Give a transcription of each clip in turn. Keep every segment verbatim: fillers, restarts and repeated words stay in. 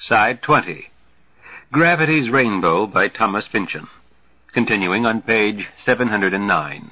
Side twenty. Gravity's Rainbow by Thomas Pynchon. Continuing on page seven hundred nine.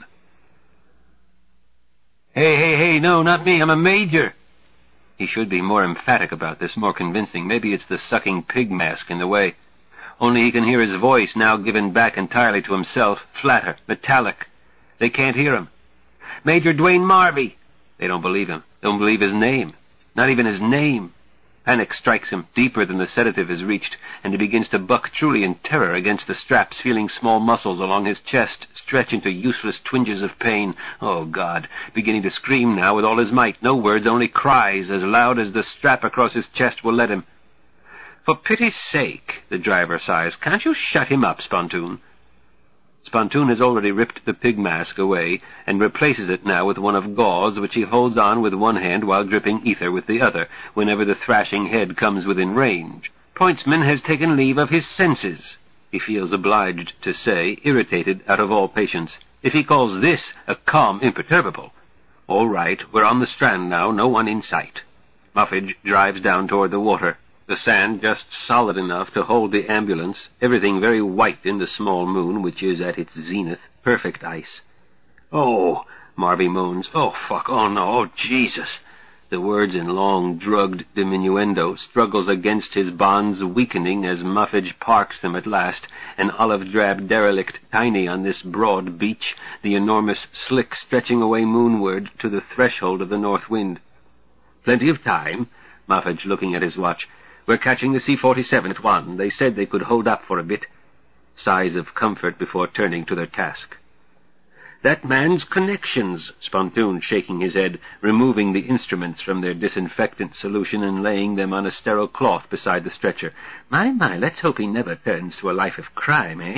Hey, hey, hey, no, not me, I'm a major. He should be more emphatic about this, more convincing. Maybe it's the sucking pig mask in the way. Only he can hear his voice, now given back entirely to himself, flatter, metallic. They can't hear him. Major Dwayne Marvey. They don't believe him. Don't believe his name. Not even his name. Panic strikes him deeper than the sedative has reached, and he begins to buck truly in terror against the straps, feeling small muscles along his chest stretch into useless twinges of pain. Oh, God! Beginning to scream now with all his might. No words, only cries, as loud as the strap across his chest will let him. For pity's sake, the driver sighs, can't you shut him up, Spontoon? Spontoon has already ripped the pig mask away, and replaces it now with one of gauze, which he holds on with one hand while dripping ether with the other, whenever the thrashing head comes within range. Pointsman has taken leave of his senses, he feels obliged to say, irritated out of all patience. If he calls this a calm imperturbable. All right, we're on the Strand now, no one in sight. Muffage drives down toward the water. The sand just solid enough to hold the ambulance, everything very white in the small moon, which is at its zenith, perfect ice. Oh, Marvey moans. Oh, fuck, oh no, oh, Jesus. The words in long, drugged diminuendo struggles against his bonds, weakening as Muffage parks them at last, an olive-drab derelict tiny on this broad beach, the enormous slick stretching away moonward to the threshold of the north wind. Plenty of time, Muffage looking at his watch. We're catching the C forty-seven at one. They said they could hold up for a bit. Sighs of comfort before turning to their task. That man's connections, Spontoon shaking his head, removing the instruments from their disinfectant solution and laying them on a sterile cloth beside the stretcher. My, my, let's hope he never turns to a life of crime, eh?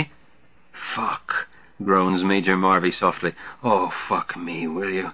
Fuck, groans Major Marvey softly. Oh, fuck me, will you?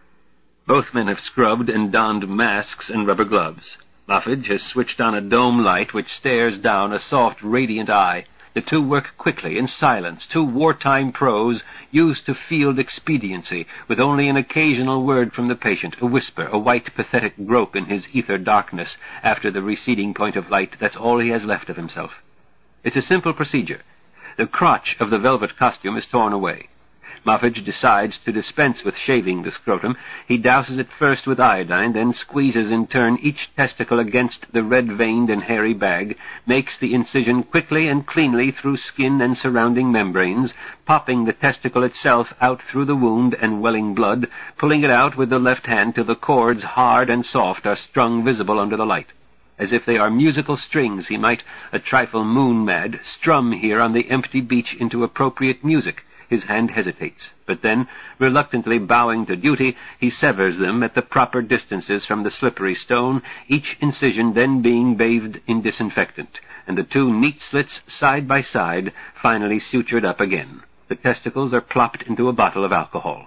Both men have scrubbed and donned masks and rubber gloves. Muffage has switched on a dome light which stares down a soft, radiant eye. The two work quickly, in silence, two wartime pros used to field expediency, with only an occasional word from the patient, a whisper, a white, pathetic grope in his ether darkness after the receding point of light. That's all he has left of himself. It's a simple procedure. The crotch of the velvet costume is torn away. Muffage decides to dispense with shaving the scrotum. He douses it first with iodine, then squeezes in turn each testicle against the red-veined and hairy bag, makes the incision quickly and cleanly through skin and surrounding membranes, popping the testicle itself out through the wound and welling blood, pulling it out with the left hand till the cords, hard and soft, are strung visible under the light. As if they are musical strings, he might, a trifle moon-mad, strum here on the empty beach into appropriate music. His hand hesitates, but then, reluctantly bowing to duty, he severs them at the proper distances from the slippery stone, each incision then being bathed in disinfectant, and the two neat slits side by side, finally sutured up again. The testicles are plopped into a bottle of alcohol.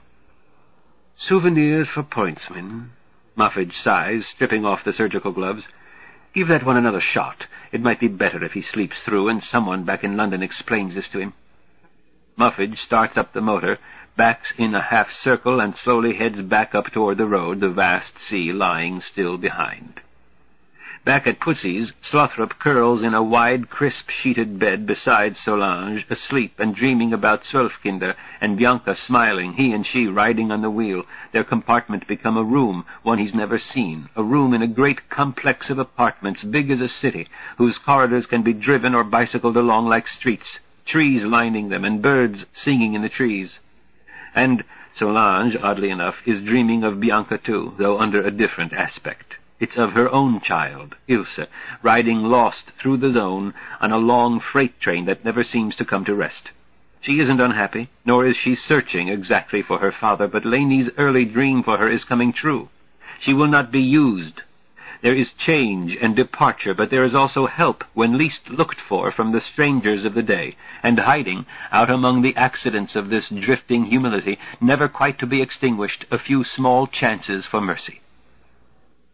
Souvenirs for pointsmen, Muffage sighs, stripping off the surgical gloves. Give that one another shot. It might be better if he sleeps through and someone back in London explains this to him. Muffage starts up the motor, backs in a half-circle, and slowly heads back up toward the road, the vast sea lying still behind. Back at Pussy's, Slothrop curls in a wide, crisp-sheeted bed beside Solange, asleep and dreaming about Zwölfkinder, and Bianca smiling, he and she riding on the wheel, their compartment become a room, one he's never seen, a room in a great complex of apartments big as a city, whose corridors can be driven or bicycled along like streets, trees lining them, and birds singing in the trees. And Solange, oddly enough, is dreaming of Bianca too, though under a different aspect. It's of her own child, Ilse, riding lost through the zone on a long freight train that never seems to come to rest. She isn't unhappy, nor is she searching exactly for her father, but Laney's early dream for her is coming true. She will not be used. There is change and departure, but there is also help when least looked for from the strangers of the day, and hiding, out among the accidents of this drifting humility, never quite to be extinguished, a few small chances for mercy.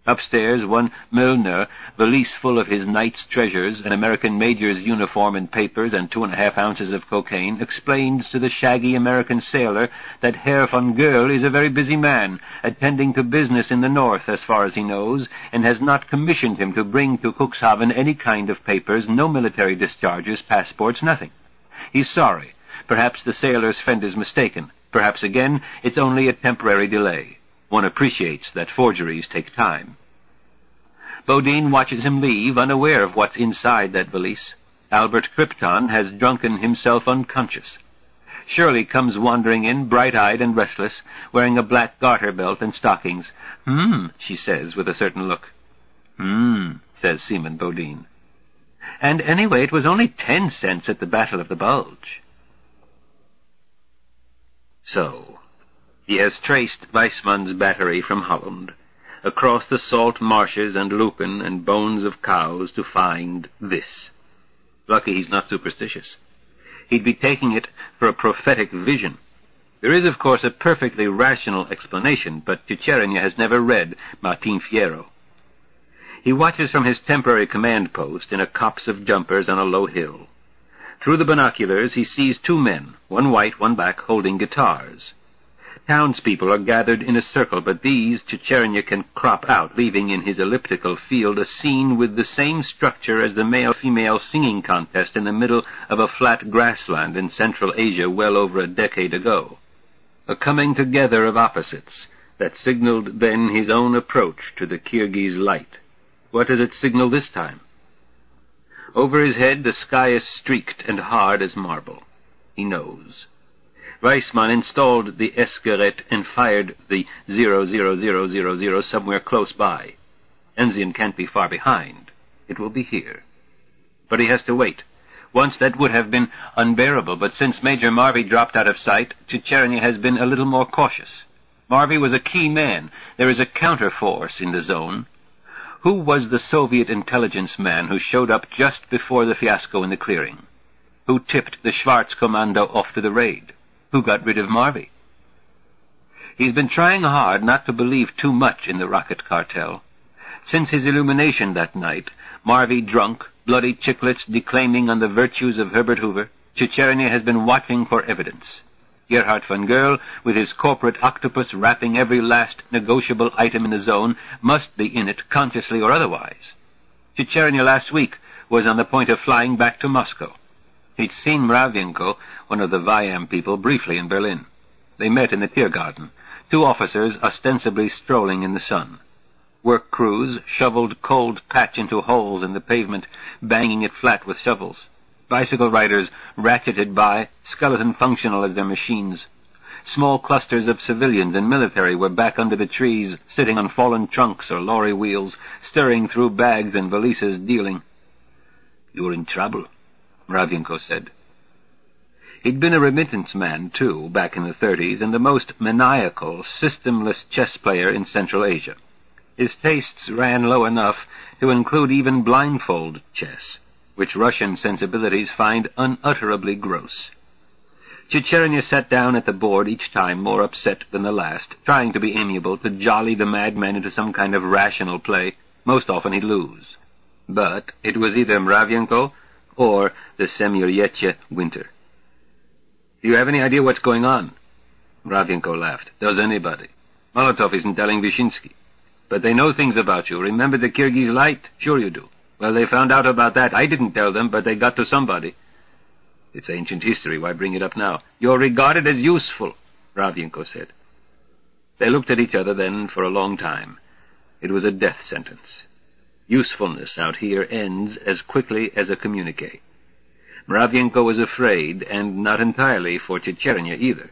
Upstairs, one Milner, valise full of his night's treasures, an American major's uniform and papers, and two and a half ounces of cocaine, explains to the shaggy American sailor that Herr von Goerl is a very busy man, attending to business in the north, as far as he knows, and has not commissioned him to bring to Cuxhaven any kind of papers, no military discharges, passports, nothing. He's sorry. Perhaps the sailor's friend is mistaken. Perhaps, again, it's only a temporary delay. One appreciates that forgeries take time. Bodine watches him leave, unaware of what's inside that valise. Albert Krypton has drunken himself unconscious. Shirley comes wandering in, bright-eyed and restless, wearing a black garter belt and stockings. "Hmm," she says with a certain look. "Hmm," says Seaman Bodine. "And anyway, it was only ten cents at the Battle of the Bulge." So, he has traced Weissmann's battery from Holland, across the salt marshes and lupin and bones of cows to find this. Lucky he's not superstitious. He'd be taking it for a prophetic vision. There is, of course, a perfectly rational explanation, but Cicernia has never read Martin Fierro. He watches from his temporary command post in a copse of jumpers on a low hill. Through the binoculars he sees two men, one white, one black, holding guitars. Townspeople are gathered in a circle, but these Cicernia can crop out, leaving in his elliptical field a scene with the same structure as the male-female singing contest in the middle of a flat grassland in Central Asia well over a decade ago. A coming together of opposites that signaled then his own approach to the Kirghiz light. What does it signal this time? Over his head the sky is streaked and hard as marble. He knows. Weissmann installed the Esqueret and fired the zero zero zero zero zero somewhere close by. Enzian can't be far behind. It will be here. But he has to wait. Once that would have been unbearable, but since Major Marvey dropped out of sight, Cicernia has been a little more cautious. Marvey was a key man. There is a counterforce in the zone. Who was the Soviet intelligence man who showed up just before the fiasco in the clearing? Who tipped the Schwarz Commando off to the raid? Who got rid of Marvey? He's been trying hard not to believe too much in the rocket cartel. Since his illumination that night, Marvey drunk, bloody chiclets declaiming on the virtues of Herbert Hoover, Cicernia has been watching for evidence. Gerhard von Goerl, with his corporate octopus wrapping every last negotiable item in the zone, must be in it, consciously or otherwise. Cicernia last week was on the point of flying back to Moscow. He'd seen Mravyenko, one of the Vyam people, briefly in Berlin. They met in the Tiergarten, two officers ostensibly strolling in the sun. Work crews shoveled cold patch into holes in the pavement, banging it flat with shovels. Bicycle riders ratcheted by, skeleton functional as their machines. Small clusters of civilians and military were back under the trees, sitting on fallen trunks or lorry wheels, stirring through bags and valises, dealing. "You're in trouble," Mravyenko said. He'd been a remittance man, too, back in the thirties, and the most maniacal, systemless chess player in Central Asia. His tastes ran low enough to include even blindfold chess, which Russian sensibilities find unutterably gross. Cicernia sat down at the board each time more upset than the last, trying to be amiable, to jolly the madman into some kind of rational play. Most often he'd lose. But it was either Mravyenko or the Semyonetche winter. "Do you have any idea what's going on?" Mravyenko laughed. "Does anybody? Molotov isn't telling Vyshinsky. But they know things about you. Remember the Kirghiz light? Sure you do. Well, they found out about that. I didn't tell them, but they got to somebody." "It's ancient history. Why bring it up now?" "You're regarded as useful," Mravyenko said. They looked at each other then for a long time. It was a death sentence. Usefulness out here ends as quickly as a communique. Mravyenko was afraid, and not entirely for Cicernia either.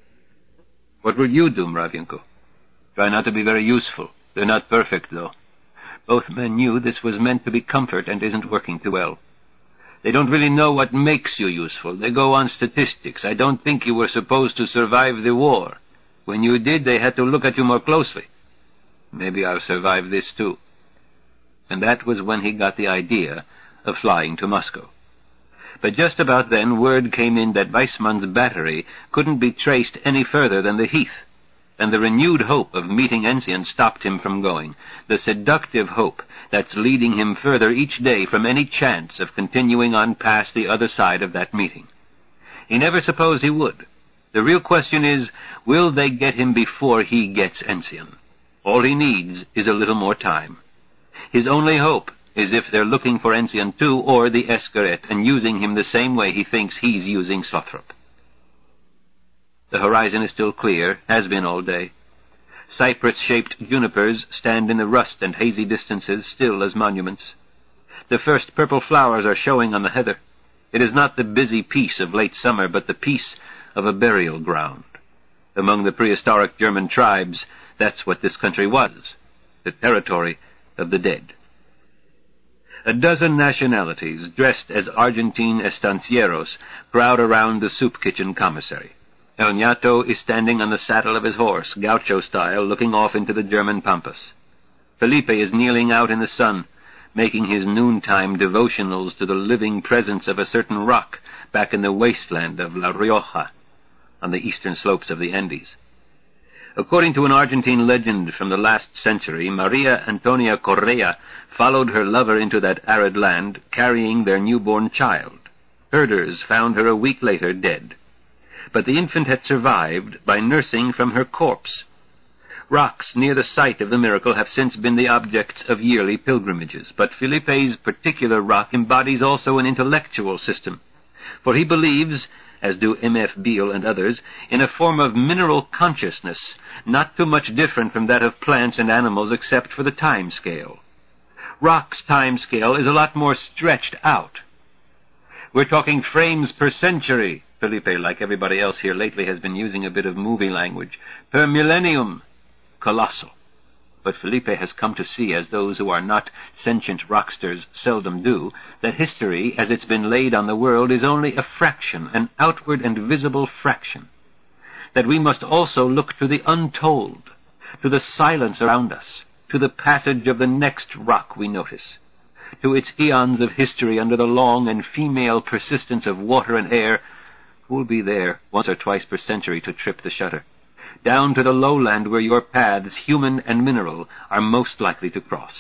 "What will you do, Mravyenko?" "Try not to be very useful. They're not perfect, though." Both men knew this was meant to be comfort and isn't working too well. "They don't really know what makes you useful. They go on statistics. I don't think you were supposed to survive the war. When you did, they had to look at you more closely." "Maybe I'll survive this, too." And that was when he got the idea of flying to Moscow. But just about then, word came in that Weissmann's battery couldn't be traced any further than the heath. and the renewed hope of meeting Enzian stopped him from going, the seductive hope that's leading him further each day from any chance of continuing on past the other side of that meeting. He never supposed he would. The real question is, will they get him before he gets Enzian? All he needs is a little more time. His only hope is if they're looking for Enzian too, or the Escaret, and using him the same way he thinks he's using Sothrop. The horizon is still clear, has been all day. Cypress-shaped junipers stand in the rust and hazy distances, still as monuments. The first purple flowers are showing on the heather. It is not the busy peace of late summer, but the peace of a burial ground. Among the prehistoric German tribes, that's what this country was, the territory of the dead. A dozen nationalities, dressed as Argentine estancieros, crowd around the soup kitchen commissary. El Ñato is standing on the saddle of his horse, gaucho style, looking off into the German pampas. Felipe is kneeling out in the sun, making his noontime devotionals to the living presence of a certain rock back in the wasteland of La Rioja, on the eastern slopes of the Andes. According to an Argentine legend from the last century, Maria Antonia Correa followed her lover into that arid land, carrying their newborn child. Herders found her a week later dead. But the infant had survived by nursing from her corpse. Rocks near the site of the miracle have since been the objects of yearly pilgrimages, but Felipe's particular rock embodies also an intellectual system, for he believes, as do M F Beale and others, in a form of mineral consciousness, not too much different from that of plants and animals except for the time scale. Rock's time scale is a lot more stretched out. We're talking frames per century. Felipe, like everybody else here lately, has been using a bit of movie language. Per millennium. Colossal. But Felipe has come to see, as those who are not sentient rocksters seldom do, that history, as it's been laid on the world, is only a fraction, an outward and visible fraction. That we must also look to the untold, to the silence around us, to the passage of the next rock we notice, to its eons of history under the long and female persistence of water and air, who will be there once or twice per century to trip the shutter, down to the lowland where your paths, human and mineral, are most likely to cross.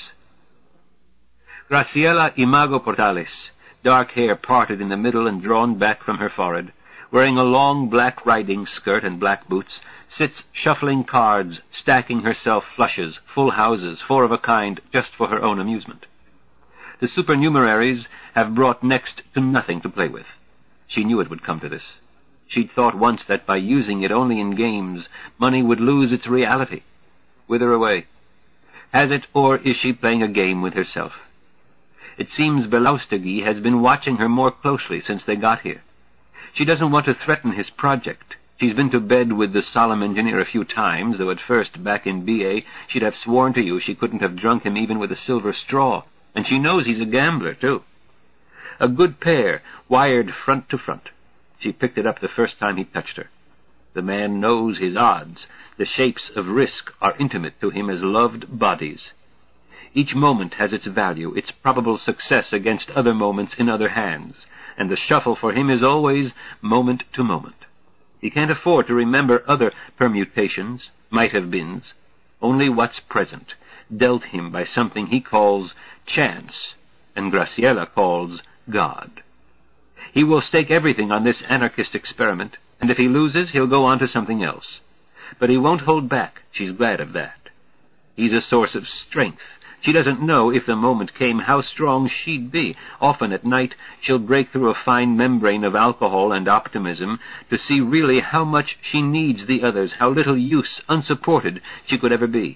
Graciela Imago Portales, dark hair parted in the middle and drawn back from her forehead, wearing a long black riding skirt and black boots, sits shuffling cards, stacking herself flushes, full houses, four of a kind, just for her own amusement. The supernumeraries have brought next to nothing to play with. She knew it would come to this. She'd thought once that by using it only in games, money would lose its reality. Whither away? Has it, or is she playing a game with herself? It seems Belaustegui has been watching her more closely since they got here. She doesn't want to threaten his project. She's been to bed with the solemn engineer a few times, though at first, back in B A, she'd have sworn to you she couldn't have drunk him even with a silver straw. And she knows he's a gambler, too. A good pair, wired front to front. She picked it up the first time he touched her. The man knows his odds. The shapes of risk are intimate to him as loved bodies. Each moment has its value, its probable success against other moments in other hands, and the shuffle for him is always moment to moment. He can't afford to remember other permutations, might-have-beens, only what's present, dealt him by something he calls chance, and Graciela calls God. He will stake everything on this anarchist experiment, and if he loses, he'll go on to something else. But he won't hold back. She's glad of that. He's a source of strength. She doesn't know, if the moment came, how strong she'd be. Often at night she'll break through a fine membrane of alcohol and optimism to see really how much she needs the others, how little use, unsupported, she could ever be.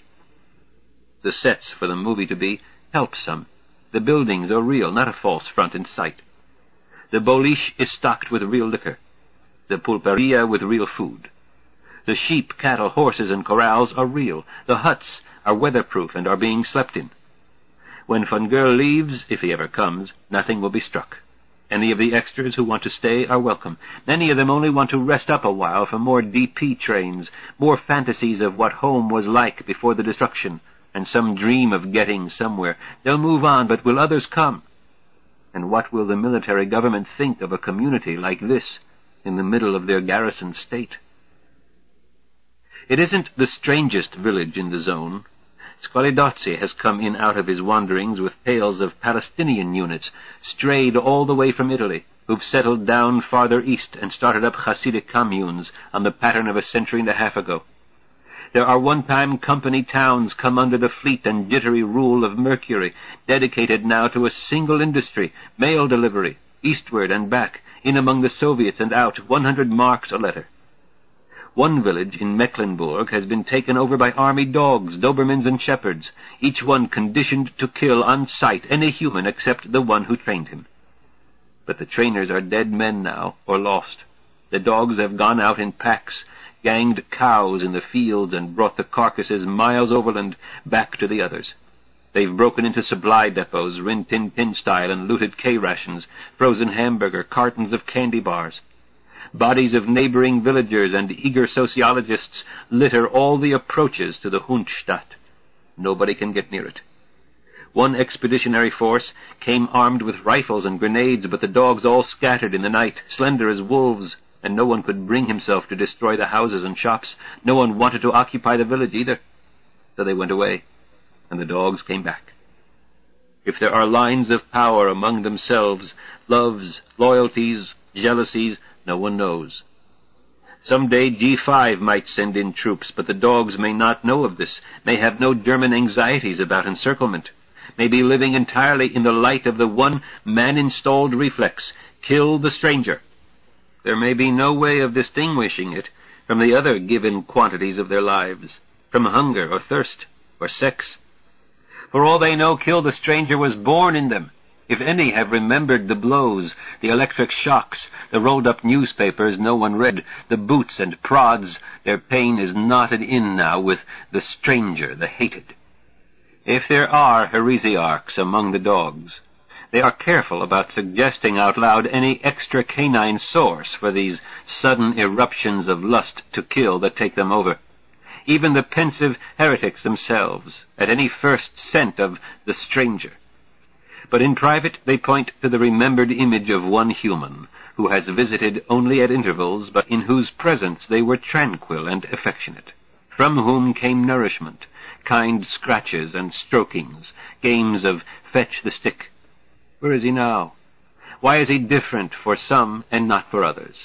The sets for the movie to be help some. The buildings are real, not a false front in sight. The boliche is stocked with real liquor. The pulperia with real food. The sheep, cattle, horses, and corrals are real. The huts are weatherproof and are being slept in. When Von Gerl leaves, if he ever comes, nothing will be struck. Any of the extras who want to stay are welcome. Many of them only want to rest up a while for more D P trains, more fantasies of what home was like before the destruction, and some dream of getting somewhere. They'll move on, but will others come? And what will the military government think of a community like this in the middle of their garrison state? It isn't the strangest village in the zone. Squalidozzi has come in out of his wanderings with tales of Palestinian units, strayed all the way from Italy, who've settled down farther east and started up Hasidic communes on the pattern of a century and a half ago. There are one-time company towns come under the fleet and jittery rule of Mercury, dedicated now to a single industry, mail delivery, eastward and back, in among the Soviets and out, one hundred marks a letter. One village in Mecklenburg has been taken over by army dogs, Dobermans and shepherds, each one conditioned to kill on sight any human except the one who trained him. But the trainers are dead men now, or lost. The dogs have gone out in packs, ganged cows in the fields and brought the carcasses miles overland back to the others. They've broken into supply depots, Rin Tin Tin style, and looted K-rations, frozen hamburger, cartons of candy bars. Bodies of neighboring villagers and eager sociologists litter all the approaches to the Hundstadt. Nobody can get near it. One expeditionary force came armed with rifles and grenades, but the dogs all scattered in the night, slender as wolves, and no one could bring himself to destroy the houses and shops. No one wanted to occupy the village either. So they went away, and the dogs came back. If there are lines of power among themselves, loves, loyalties, jealousies, no one knows. Some day G five might send in troops, but the dogs may not know of this, may have no German anxieties about encirclement, may be living entirely in the light of the one man-installed reflex, kill the stranger. There may be no way of distinguishing it from the other given quantities of their lives, from hunger or thirst or sex. For all they know, kill the stranger was born in them. If any have remembered the blows, the electric shocks, the rolled-up newspapers no one read, the boots and prods, their pain is knotted in now with the stranger, the hated. If there are heresiarchs among the dogs, they are careful about suggesting out loud any extra canine source for these sudden eruptions of lust to kill that take them over. Even the pensive heretics themselves, at any first scent of the stranger. But in private they point to the remembered image of one human, who has visited only at intervals, but in whose presence they were tranquil and affectionate, from whom came nourishment, kind scratches and strokings, games of fetch the stick. Where is he now? Why is he different for some and not for others?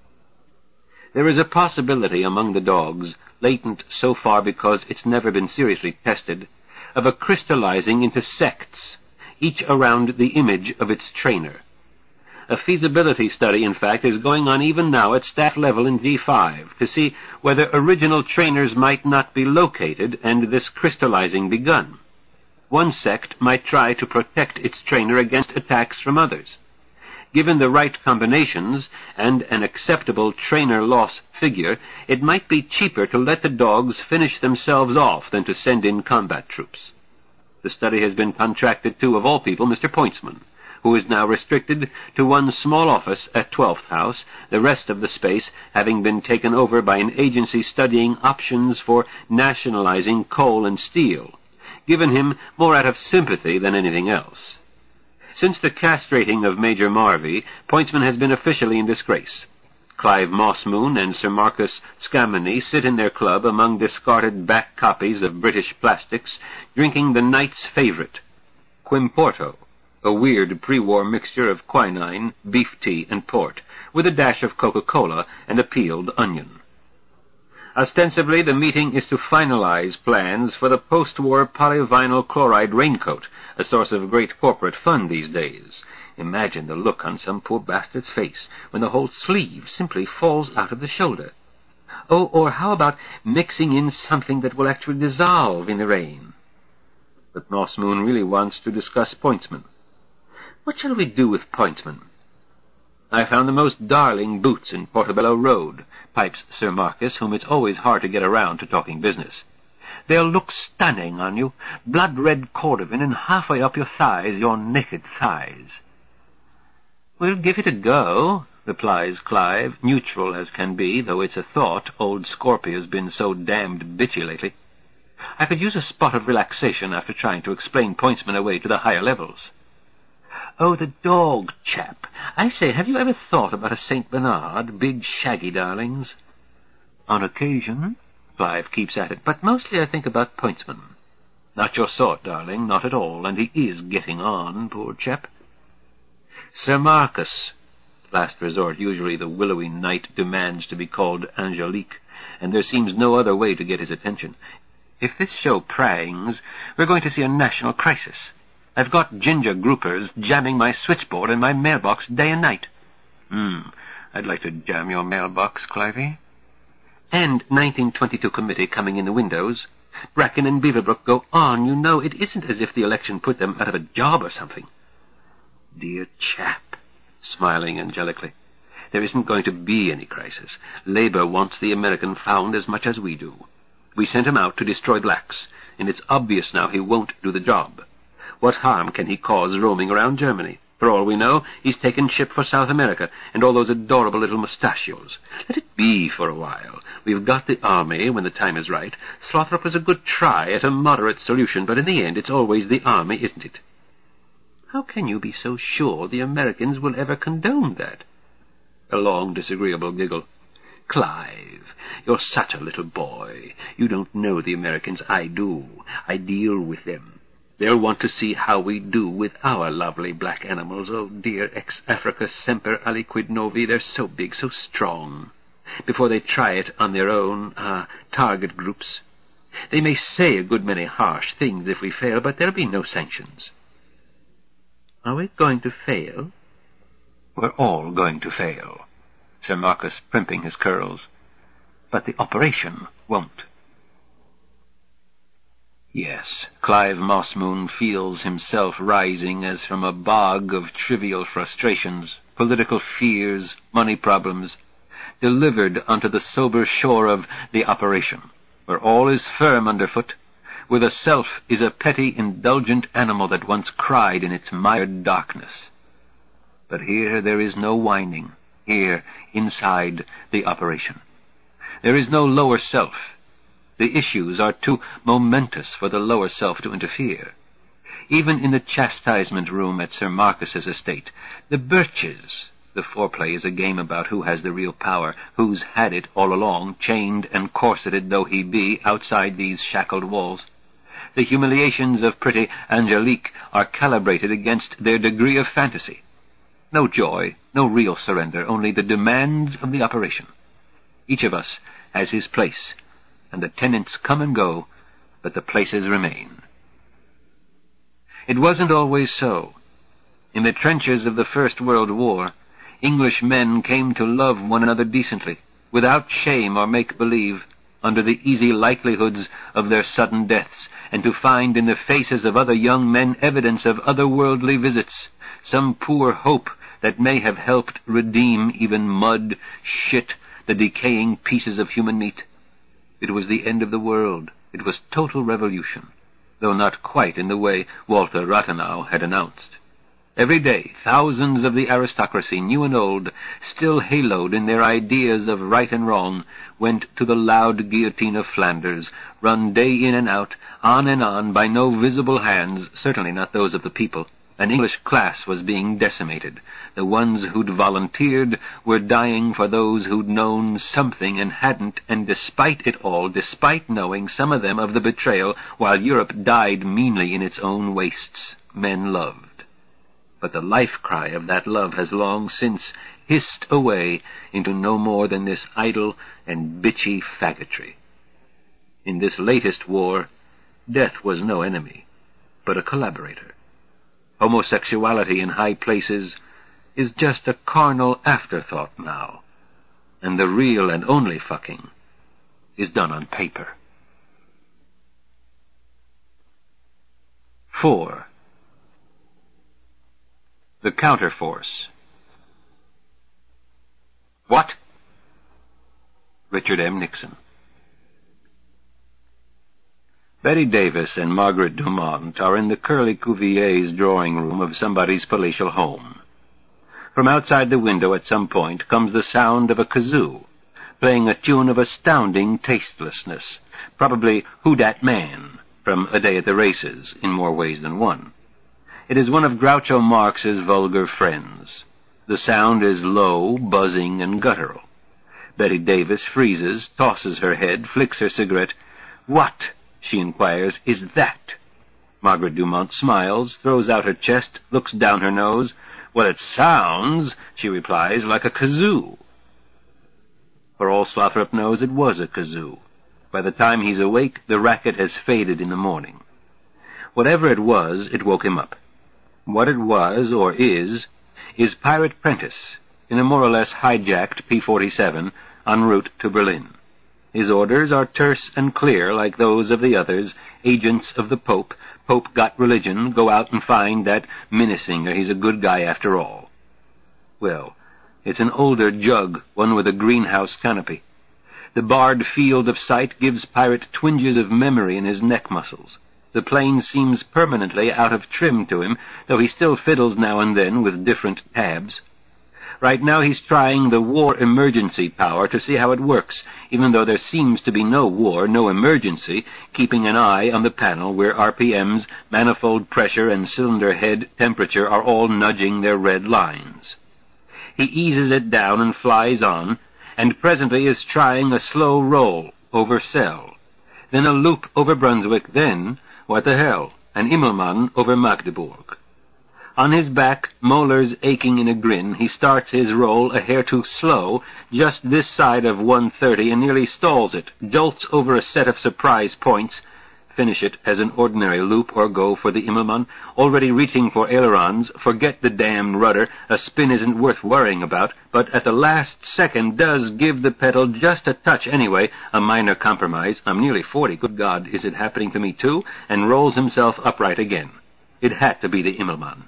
There is a possibility among the dogs, latent so far because it's never been seriously tested, of a crystallizing into sects, each around the image of its trainer. A feasibility study, in fact, is going on even now at staff level in G five to see whether original trainers might not be located and this crystallizing begun. One sect might try to protect its trainer against attacks from others. Given the right combinations and an acceptable trainer loss figure, it might be cheaper to let the dogs finish themselves off than to send in combat troops. The study has been contracted to, of all people, Mister Pointsman, who is now restricted to one small office at Twelfth House, the rest of the space having been taken over by an agency studying options for nationalizing coal and steel, given him more out of sympathy than anything else. Since the castrating of Major Marvey, Pointsman has been officially in disgrace. Clive Mossmoon and Sir Marcus Scammony sit in their club among discarded back copies of British plastics, drinking the night's favorite, Quimporto, a weird pre-war mixture of quinine, beef tea, and port, with a dash of Coca-Cola and a peeled onion. Ostensibly, the meeting is to finalize plans for the post-war polyvinyl chloride raincoat, a source of great corporate fun these days. Imagine the look on some poor bastard's face when the whole sleeve simply falls out of the shoulder. Oh, or how about mixing in something that will actually dissolve in the rain? But Mossmoon really wants to discuss Pointsman. What shall we do with Pointsman? I found the most darling boots in Portobello Road, pipes Sir Marcus, whom it's always hard to get around to talking business. They'll look stunning on you, blood-red cordovan, and halfway up your thighs, your naked thighs. We'll give it a go, replies Clive, neutral as can be, though it's a thought old Scorpio's been so damned bitchy lately. I could use a spot of relaxation after trying to explain Pointsman away to the higher levels. Oh, the dog chap. I say, have you ever thought about a Saint Bernard, big shaggy darlings? On occasion, Clive keeps at it. "But mostly I think about pointsmen. Not your sort, darling, not at all, and he is getting on, poor chap." "Sir Marcus." Last resort, usually the willowy knight demands to be called Angelique, and there seems no other way to get his attention. "If this show prangs, we're going to see a national crisis. I've got ginger groupers jamming my switchboard and my mailbox day and night." Hmm, I'd like to jam your mailbox, Clivey. "And nineteen twenty-two committee coming in the windows. Bracken and Beaverbrook go on, you know. It isn't as if the election put them out of a job or something." "Dear chap," smiling angelically, "there isn't going to be any crisis. Labour wants the American found as much as we do. We sent him out to destroy blacks, and it's obvious now he won't do the job. What harm can he cause roaming around Germany? For all we know, he's taken ship for South America, and all those adorable little mustachios. Let it be for a while. We've got the army when the time is right. Slothrop was a good try at a moderate solution, but in the end it's always the army, isn't it?" "How can you be so sure the Americans will ever condone that?" A long, disagreeable giggle. "Clive, you're such a little boy. You don't know the Americans. I do. I deal with them. They'll want to see how we do with our lovely black animals. Oh, dear, ex Africa semper aliquid novi, they're so big, so strong. Before they try it on their own, ah, target groups. They may say a good many harsh things if we fail, but there'll be no sanctions." "Are we going to fail?" "We're all going to fail," Sir Marcus primping his curls. "But the operation won't." Yes, Clive Mossmoon feels himself rising as from a bog of trivial frustrations, political fears, money problems, delivered onto the sober shore of the operation, where all is firm underfoot, where the self is a petty, indulgent animal that once cried in its mired darkness. But here there is no whining, here, inside the operation. There is no lower self. The issues are too momentous for the lower self to interfere. Even in the chastisement room at Sir Marcus's estate, the Birches, the foreplay is a game about who has the real power, who's had it all along, chained and corseted though he be outside these shackled walls. The humiliations of pretty Angelique are calibrated against their degree of fantasy. No joy, no real surrender, only the demands of the operation. Each of us has his place, and the tenants come and go, but the places remain. It wasn't always so. In the trenches of the First World War, English men came to love one another decently, without shame or make-believe, under the easy likelihoods of their sudden deaths, and to find in the faces of other young men evidence of otherworldly visits, some poor hope that may have helped redeem even mud, shit, the decaying pieces of human meat. It was the end of the world. It was total revolution, though not quite in the way Walter Rathenau had announced. Every day, thousands of the aristocracy, new and old, still haloed in their ideas of right and wrong, went to the loud guillotine of Flanders, run day in and out, on and on, by no visible hands, certainly not those of the people. An English class was being decimated. The ones who'd volunteered were dying for those who'd known something and hadn't, and despite it all, despite knowing, some of them, of the betrayal, while Europe died meanly in its own wastes, men loved. But the life-cry of that love has long since hissed away into no more than this idle and bitchy faggotry. In this latest war, death was no enemy, but a collaborator. Homosexuality in high places is just a carnal afterthought now, and the real and only fucking is done on paper. Four. The Counterforce. What? Richard M. Nixon. Betty Davis and Margaret Dumont are in the Curly Cuvier's drawing room of somebody's palatial home. From outside the window at some point comes the sound of a kazoo, playing a tune of astounding tastelessness, probably Who Dat Man, from A Day at the Races, in more ways than one. It is one of Groucho Marx's vulgar friends. The sound is low, buzzing, and guttural. Betty Davis freezes, tosses her head, flicks her cigarette. "What," she inquires, "is that?" Margaret Dumont smiles, throws out her chest, looks down her nose. "Well, it sounds," she replies, "like a kazoo." For all Slothrop knows, it was a kazoo. By the time he's awake, the racket has faded in the morning. Whatever it was, it woke him up. What it was, or is, is Pirate Prentice, in a more or less hijacked P forty-seven, en route to Berlin. His orders are terse and clear, like those of the others, agents of the Pope. Pope got religion, go out and find that Minnesinger. He's a good guy after all. Well, it's an older jug, one with a greenhouse canopy. The barred field of sight gives Pirate twinges of memory in his neck muscles. The plane seems permanently out of trim to him, though he still fiddles now and then with different tabs. Right now he's trying the war emergency power to see how it works, even though there seems to be no war, no emergency, keeping an eye on the panel where R P Ms, manifold pressure, and cylinder head temperature are all nudging their red lines. He eases it down and flies on, and presently is trying a slow roll over Celle, then a loop over Brunswick, then, what the hell, an Immelmann over Magdeburg. On his back, molars aching in a grin, he starts his roll a hair too slow, just this side of one thirty, and nearly stalls it, jolts over a set of surprise points, finish it as an ordinary loop or go for the Immelmann, already reaching for ailerons, forget the damned rudder, a spin isn't worth worrying about, but at the last second does give the pedal just a touch anyway, a minor compromise, I'm nearly forty, good God, is it happening to me too, and rolls himself upright again. It had to be the Immelmann.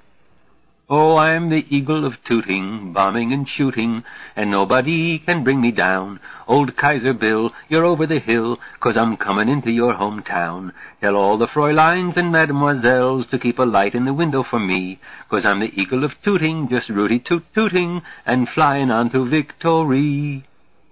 Oh, I'm the eagle of Tooting, bombing and shooting, and nobody can bring me down. Old Kaiser Bill, you're over the hill, 'cause I'm comin' into your hometown. Tell all the Fräuleins and Mademoiselles to keep a light in the window for me, 'cause I'm the eagle of Tooting, just rooty-toot-tooting, and flyin' on to victory.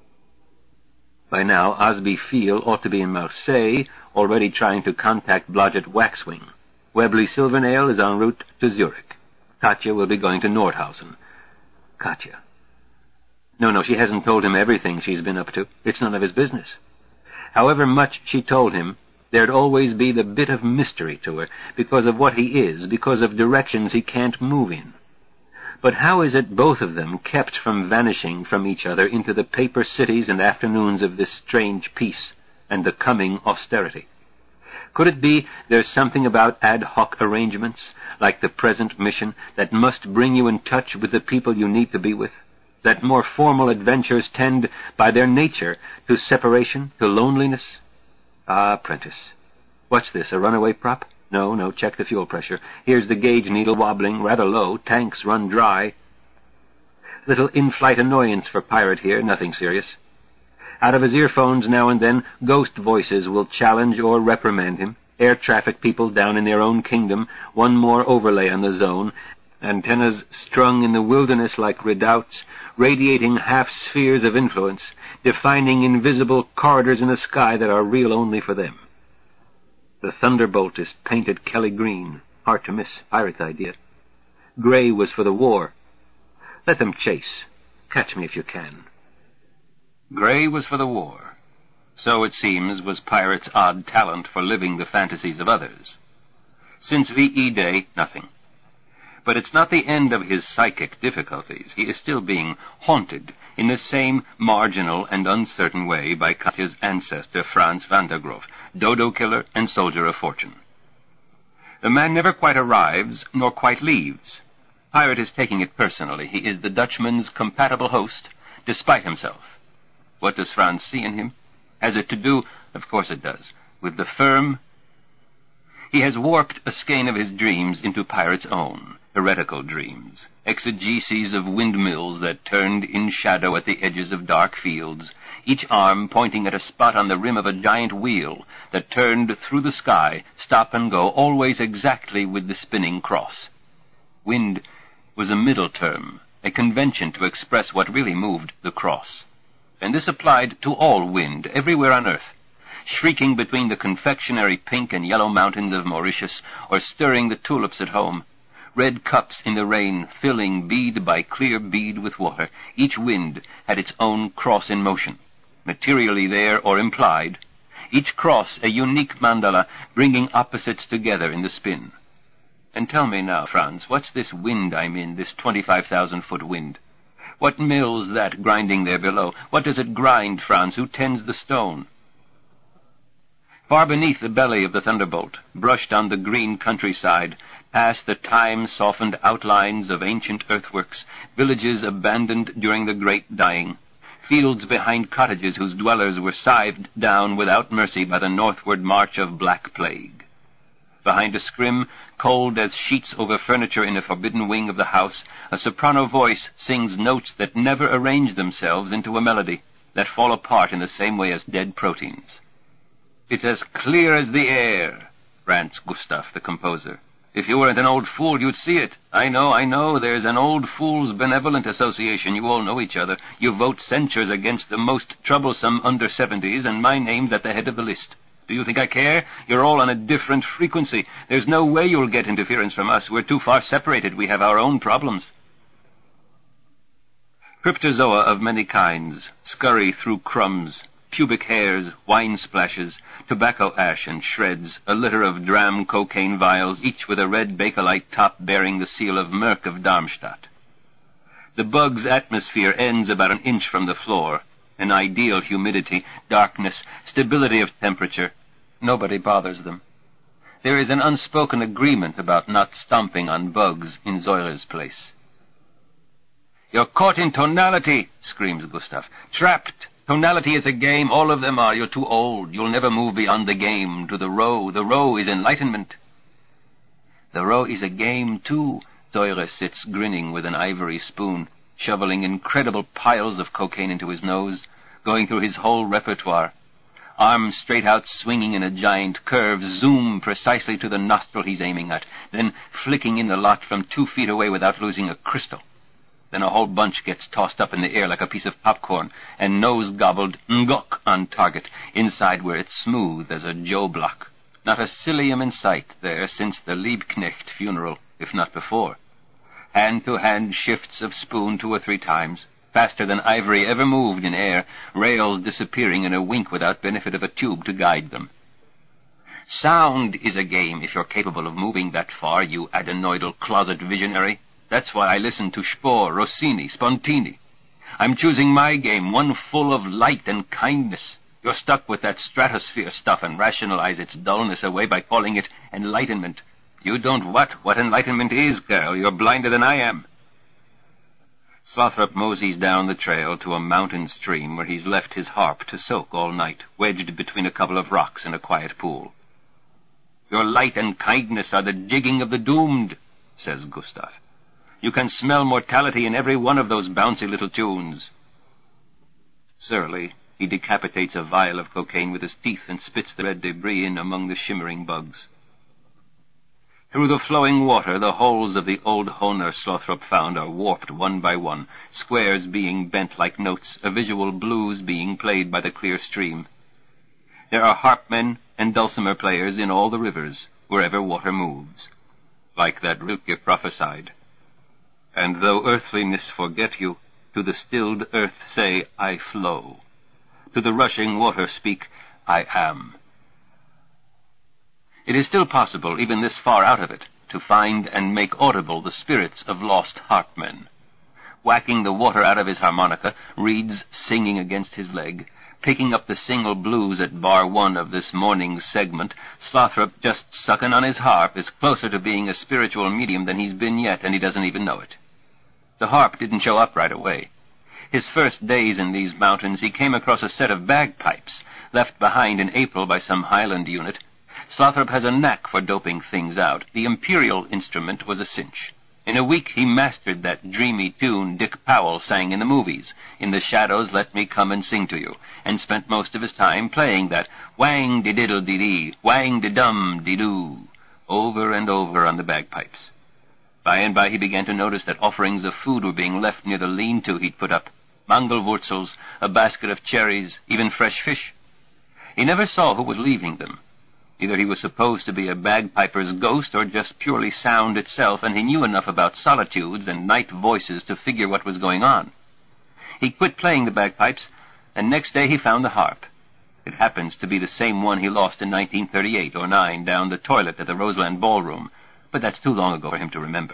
By now, Osby Field ought to be in Marseille, already trying to contact Blodgett Waxwing. Webley Silvernail is en route to Zurich. Katya will be going to Nordhausen. Katya. No, no, she hasn't told him everything she's been up to. It's none of his business. However much she told him, there'd always be the bit of mystery to her, because of what he is, because of directions he can't move in. But how is it both of them kept from vanishing from each other into the paper cities and afternoons of this strange peace and the coming austerity? Could it be there's something about ad hoc arrangements, like the present mission, that must bring you in touch with the people you need to be with? That more formal adventures tend, by their nature, to separation, to loneliness? Ah, Prentice. What's this, a runaway prop? No, no, check the fuel pressure. Here's the gauge needle wobbling, rather low, tanks run dry. Little in-flight annoyance for Pirate here, nothing serious. Out of his earphones now and then, ghost voices will challenge or reprimand him. Air traffic people down in their own kingdom, one more overlay on the zone, antennas strung in the wilderness like redoubts, radiating half-spheres of influence, defining invisible corridors in the sky that are real only for them. The Thunderbolt is painted Kelly green. Hard to miss, Pirate's idea. Gray was for the war. Let them chase. Catch me if you can. Gray was for the war. So, it seems, was Pirate's odd talent for living the fantasies of others. Since V E Day, nothing. But it's not the end of his psychic difficulties. He is still being haunted in the same marginal and uncertain way by Katya's ancestor, Franz van der Groof, dodo killer and soldier of fortune. The man never quite arrives, nor quite leaves. Pirate is taking it personally. He is the Dutchman's compatible host, despite himself. What does Franz see in him? Has it to do, of course it does, with the firm? He has warped a skein of his dreams into Pirate's own, heretical dreams, exegeses of windmills that turned in shadow at the edges of dark fields, each arm pointing at a spot on the rim of a giant wheel that turned through the sky, stop and go, always exactly with the spinning cross. Wind was a middle term, a convention to express what really moved the cross. And this applied to all wind, everywhere on earth, shrieking between the confectionery pink and yellow mountains of Mauritius, or stirring the tulips at home, red cups in the rain, filling bead by clear bead with water. Each wind had its own cross in motion, materially there or implied, each cross a unique mandala bringing opposites together in the spin. And tell me now, Franz, what's this wind I'm in, this twenty-five thousand foot wind? What mill's that grinding there below? What does it grind, Franz? Who tends the stone? Far beneath the belly of the thunderbolt, brushed on the green countryside, past the time-softened outlines of ancient earthworks, villages abandoned during the great dying, fields behind cottages whose dwellers were scythed down without mercy by the northward march of black plague. Behind a scrim, cold as sheets over furniture in a forbidden wing of the house, a soprano voice sings notes that never arrange themselves into a melody, that fall apart in the same way as dead proteins. "It's as clear as the air," rants Gustav, the composer. "If you weren't an old fool, you'd see it. I know, I know, there's an Old Fools' Benevolent Association. You all know each other. You vote censures against the most troublesome under seventies, and my name's at the head of the list. Do you think I care? You're all on a different frequency. There's no way you'll get interference from us. We're too far separated. We have our own problems." Cryptozoa of many kinds scurry through crumbs, pubic hairs, wine splashes, tobacco ash and shreds, a litter of dram cocaine vials, each with a red bakelite top bearing the seal of Merck of Darmstadt. The bug's atmosphere ends about an inch from the floor, an ideal humidity, darkness, stability of temperature. Nobody bothers them. There is an unspoken agreement about not stomping on bugs in Zoyle's place. "You're caught in tonality," screams Gustav. "Trapped. Tonality is a game. All of them are. You're too old. You'll never move beyond the game, to the row. The row is enlightenment." "The row is a game, too." Zoyle sits grinning with an ivory spoon, shoveling incredible piles of cocaine into his nose, going through his whole repertoire. Arms straight out swinging in a giant curve, zoom precisely to the nostril he's aiming at, then flicking in the lot from two feet away without losing a crystal. Then a whole bunch gets tossed up in the air like a piece of popcorn, and nose-gobbled ngok on target, inside where it's smooth as a Joe block. Not a cilium in sight there since the Liebknecht funeral, if not before. Hand-to-hand shifts of spoon two or three times, faster than ivory ever moved in air, rails disappearing in a wink without benefit of a tube to guide them. Sound is a game if you're capable of moving that far, you adenoidal closet visionary. That's why I listen to Spohr, Rossini, Spontini. I'm choosing my game, one full of light and kindness. You're stuck with that stratosphere stuff and rationalize its dullness away by calling it enlightenment. You don't what what enlightenment is, girl. You're blinder than I am. Slothrop moseys down the trail to a mountain stream where he's left his harp to soak all night, wedged between a couple of rocks in a quiet pool. "Your light and kindness are the jigging of the doomed," says Gustav. "You can smell mortality in every one of those bouncy little tunes." Surly, he decapitates a vial of cocaine with his teeth and spits the red debris in among the shimmering bugs. Through the flowing water, the holes of the old Honer Slothrop found are warped one by one, squares being bent like notes, a visual blues being played by the clear stream. There are harpmen and dulcimer players in all the rivers, wherever water moves. Like that Rilke prophesied. "And though earthliness forget you, to the stilled earth say, I flow. To the rushing water speak, I am." It is still possible, even this far out of it, to find and make audible the spirits of lost harpmen. Whacking the water out of his harmonica, reeds singing against his leg, picking up the single blues at bar one of this morning's segment, Slothrop just sucking on his harp is closer to being a spiritual medium than he's been yet, and he doesn't even know it. The harp didn't show up right away. His first days in these mountains, he came across a set of bagpipes, left behind in April by some Highland unit. Slothrop has a knack for doping things out. The imperial instrument was a cinch. In a week he mastered that dreamy tune Dick Powell sang in the movies, "In the Shadows Let Me Come and Sing to You," and spent most of his time playing that wang-de-diddle-dee-dee, wang-de-dum-de-doo, over and over on the bagpipes. By and by he began to notice that offerings of food were being left near the lean-to he'd put up, mangelwurzels, a basket of cherries, even fresh fish. He never saw who was leaving them. Either he was supposed to be a bagpiper's ghost or just purely sound itself, and he knew enough about solitudes and night voices to figure what was going on. He quit playing the bagpipes, and next day he found the harp. It happens to be the same one he lost in nineteen thirty-eight or nine down the toilet at the Roseland Ballroom, but that's too long ago for him to remember.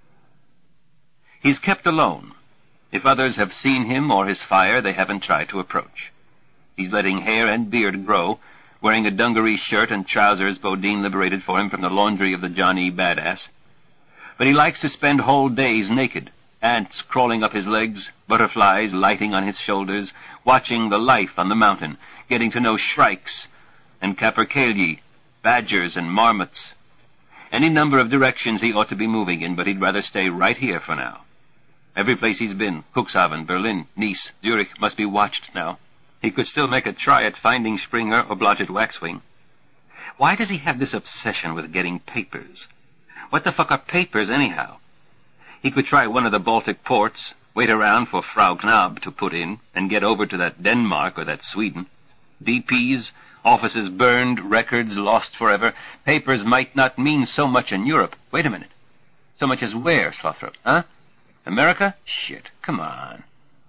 He's kept alone. If others have seen him or his fire, they haven't tried to approach. He's letting hair and beard grow, wearing a dungaree shirt and trousers Bodine liberated for him from the laundry of the Johnny Badass. But he likes to spend whole days naked, ants crawling up his legs, butterflies lighting on his shoulders, watching the life on the mountain, getting to know shrikes and capercaillie, badgers and marmots. Any number of directions he ought to be moving in, but he'd rather stay right here for now. Every place he's been, Cuxhaven, Berlin, Nice, Zurich, must be watched now. He could still make a try at finding Springer or Blodgett Waxwing. Why does he have this obsession with getting papers? What the fuck are papers, anyhow? He could try one of the Baltic ports, wait around for Frau Knab to put in, and get over to that Denmark or that Sweden. D Ps, offices burned, records lost forever. Papers might not mean so much in Europe. Wait a minute. So much as where, Slothrop, huh? America? Shit, come on.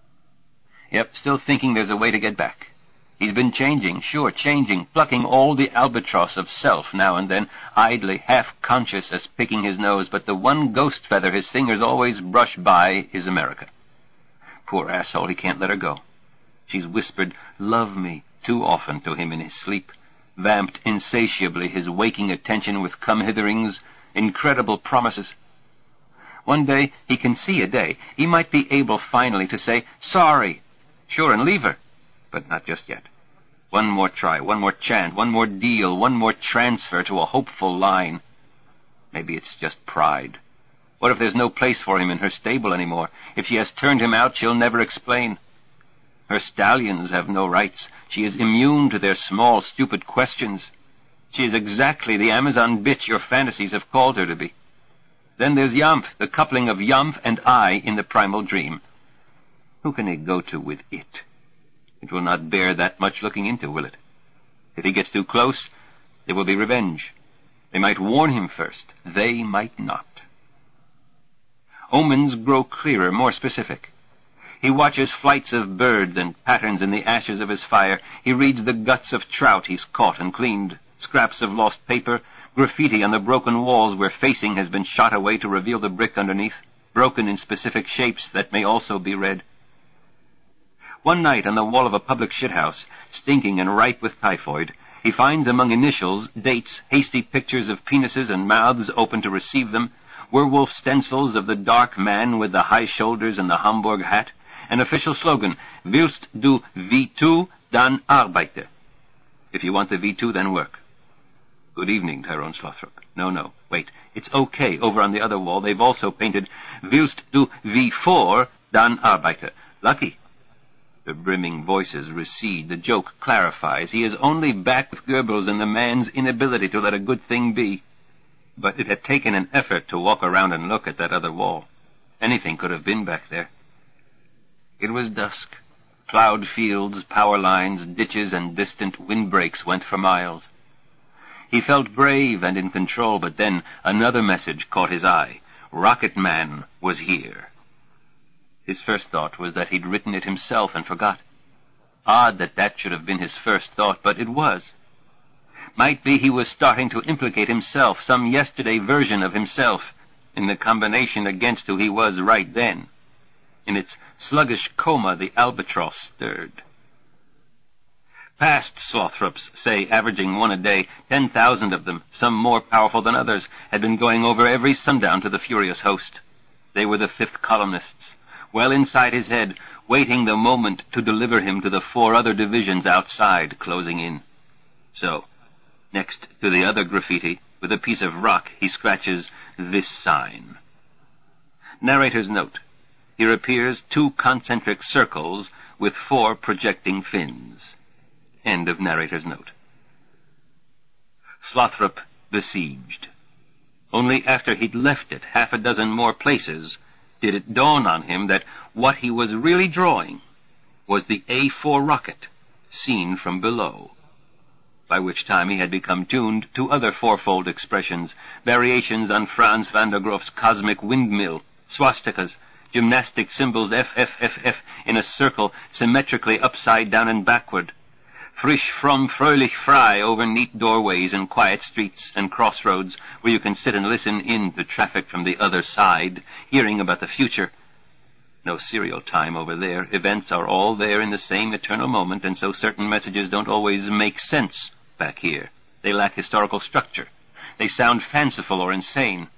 Yep, still thinking there's a way to get back. He's been changing, sure, changing, plucking all the albatross of self now and then, idly, half-conscious as picking his nose, but the one ghost feather his fingers always brush by is America. Poor asshole, he can't let her go. She's whispered, "Love me," too often to him in his sleep, vamped insatiably his waking attention with come-hitherings, incredible promises. One day, he can see a day, he might be able finally to say, "Sorry," sure, and leave her. But not just yet. One more try, one more chance, one more deal, one more transfer to a hopeful line. Maybe it's just pride. What if there's no place for him in her stable anymore? If she has turned him out, she'll never explain. Her stallions have no rights. She is immune to their small, stupid questions. She is exactly the Amazon bitch your fantasies have called her to be. Then there's Yamf, the coupling of Yamf and I in the primal dream. Who can he go to with it? It will not bear that much looking into, will it? If he gets too close, there will be revenge. They might warn him first. They might not. Omens grow clearer, more specific. He watches flights of birds and patterns in the ashes of his fire. He reads the guts of trout he's caught and cleaned, scraps of lost paper, graffiti on the broken walls where facing has been shot away to reveal the brick underneath, broken in specific shapes that may also be read. One night on the wall of a public shithouse, stinking and ripe with typhoid, he finds among initials, dates, hasty pictures of penises and mouths open to receive them, werewolf stencils of the dark man with the high shoulders and the Hamburg hat, an official slogan, "Willst du V two, dann arbeite." If you want the V two, then work. Good evening, Tyrone Slothrop. No, no, wait. It's okay. Over on the other wall, they've also painted, "Willst du V four, dann arbeite." Lucky. The brimming voices recede. The joke clarifies. He is only back with Goebbels and the man's inability to let a good thing be. But it had taken an effort to walk around and look at that other wall. Anything could have been back there. It was dusk. Plowed fields, power lines, ditches, and distant windbreaks went for miles. He felt brave and in control, but then another message caught his eye. Rocket Man was here. His first thought was that he'd written it himself and forgot. Odd that that should have been his first thought, but it was. Might be he was starting to implicate himself, some yesterday version of himself, in the combination against who he was right then. In its sluggish coma, the albatross stirred. Past Slothrops, say, averaging one a day, ten thousand of them, some more powerful than others, had been going over every sundown to the furious host. They were the fifth columnists, well inside his head, waiting the moment to deliver him to the four other divisions outside, closing in. So, next to the other graffiti, with a piece of rock, he scratches this sign. Narrator's note. Here appears two concentric circles with four projecting fins. End of narrator's note. Slothrop besieged. Only after he'd left it half a dozen more places did it dawn on him that what he was really drawing was the A four rocket, seen from below. by which time he had become tuned to other fourfold expressions, variations on Franz van der Groff's cosmic windmill, swastikas, gymnastic symbols F F F F in a circle, symmetrically upside down and backward. Frisch, fromm, fröhlich, frei over neat doorways and quiet streets and crossroads where you can sit and listen in to traffic from the other side, hearing about the future. No serial time over there. Events are all there in the same eternal moment, and so certain messages don't always make sense back here. They lack historical structure. They sound fanciful or insane.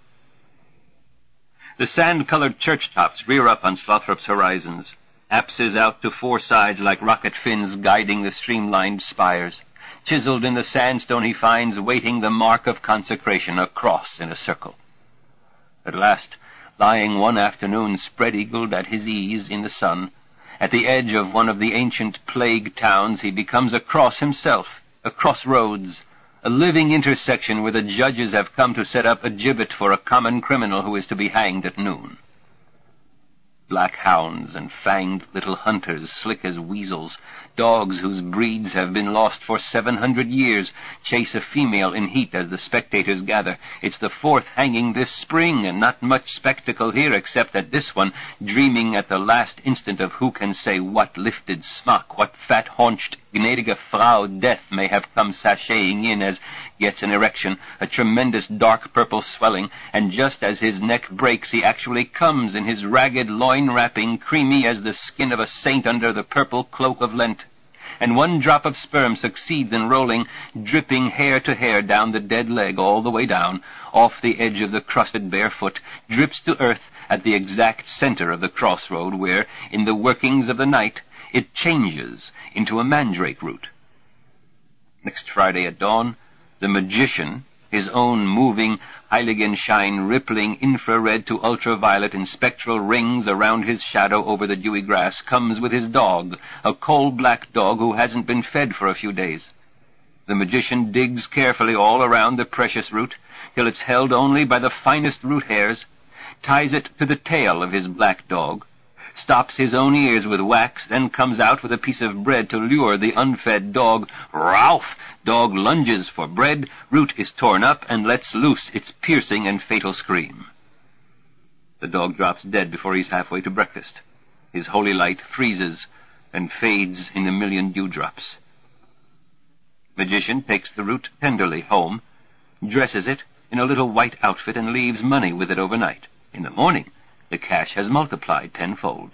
The sand-colored church tops rear up on Slothrop's horizons. Apses out to four sides like rocket fins guiding the streamlined spires. Chiseled in the sandstone he finds waiting the mark of consecration, a cross in a circle. At last, lying one afternoon spread-eagled at his ease in the sun, at the edge of one of the ancient plague towns, he becomes a cross himself, a crossroads, a living intersection where the judges have come to set up a gibbet for a common criminal who is to be hanged at noon. Black hounds and fanged little hunters, slick as weasels, dogs whose breeds have been lost for seven hundred years, chase a female in heat as the spectators gather. It's the fourth hanging this spring, and not much spectacle here except that this one, dreaming at the last instant of who can say what lifted smock, what fat-haunched gnädige Frau Death may have come sashaying in as gets an erection, a tremendous dark purple swelling, and just as his neck breaks he actually comes in his ragged loin-wrapping, creamy as the skin of a saint under the purple cloak of Lent. And one drop of sperm succeeds in rolling, dripping hair to hair down the dead leg all the way down, off the edge of the crusted bare foot, drips to earth at the exact center of the crossroad where, in the workings of the night, it changes into a mandrake root. Next Friday at dawn, the magician, his own moving Heiligenschein rippling infrared to ultraviolet in spectral rings around his shadow over the dewy grass, comes with his dog, a coal-black dog who hasn't been fed for a few days. The magician digs carefully all around the precious root, till it's held only by the finest root hairs, ties it to the tail of his black dog, stops his own ears with wax, then comes out with a piece of bread to lure the unfed dog. Ralph! Dog lunges for bread, root is torn up, and lets loose its piercing and fatal scream. The dog drops dead before he's halfway to breakfast. His holy light freezes and fades in a million dewdrops. Magician takes the root tenderly home, dresses it in a little white outfit, and leaves money with it overnight. In the morning, the cash has multiplied tenfold.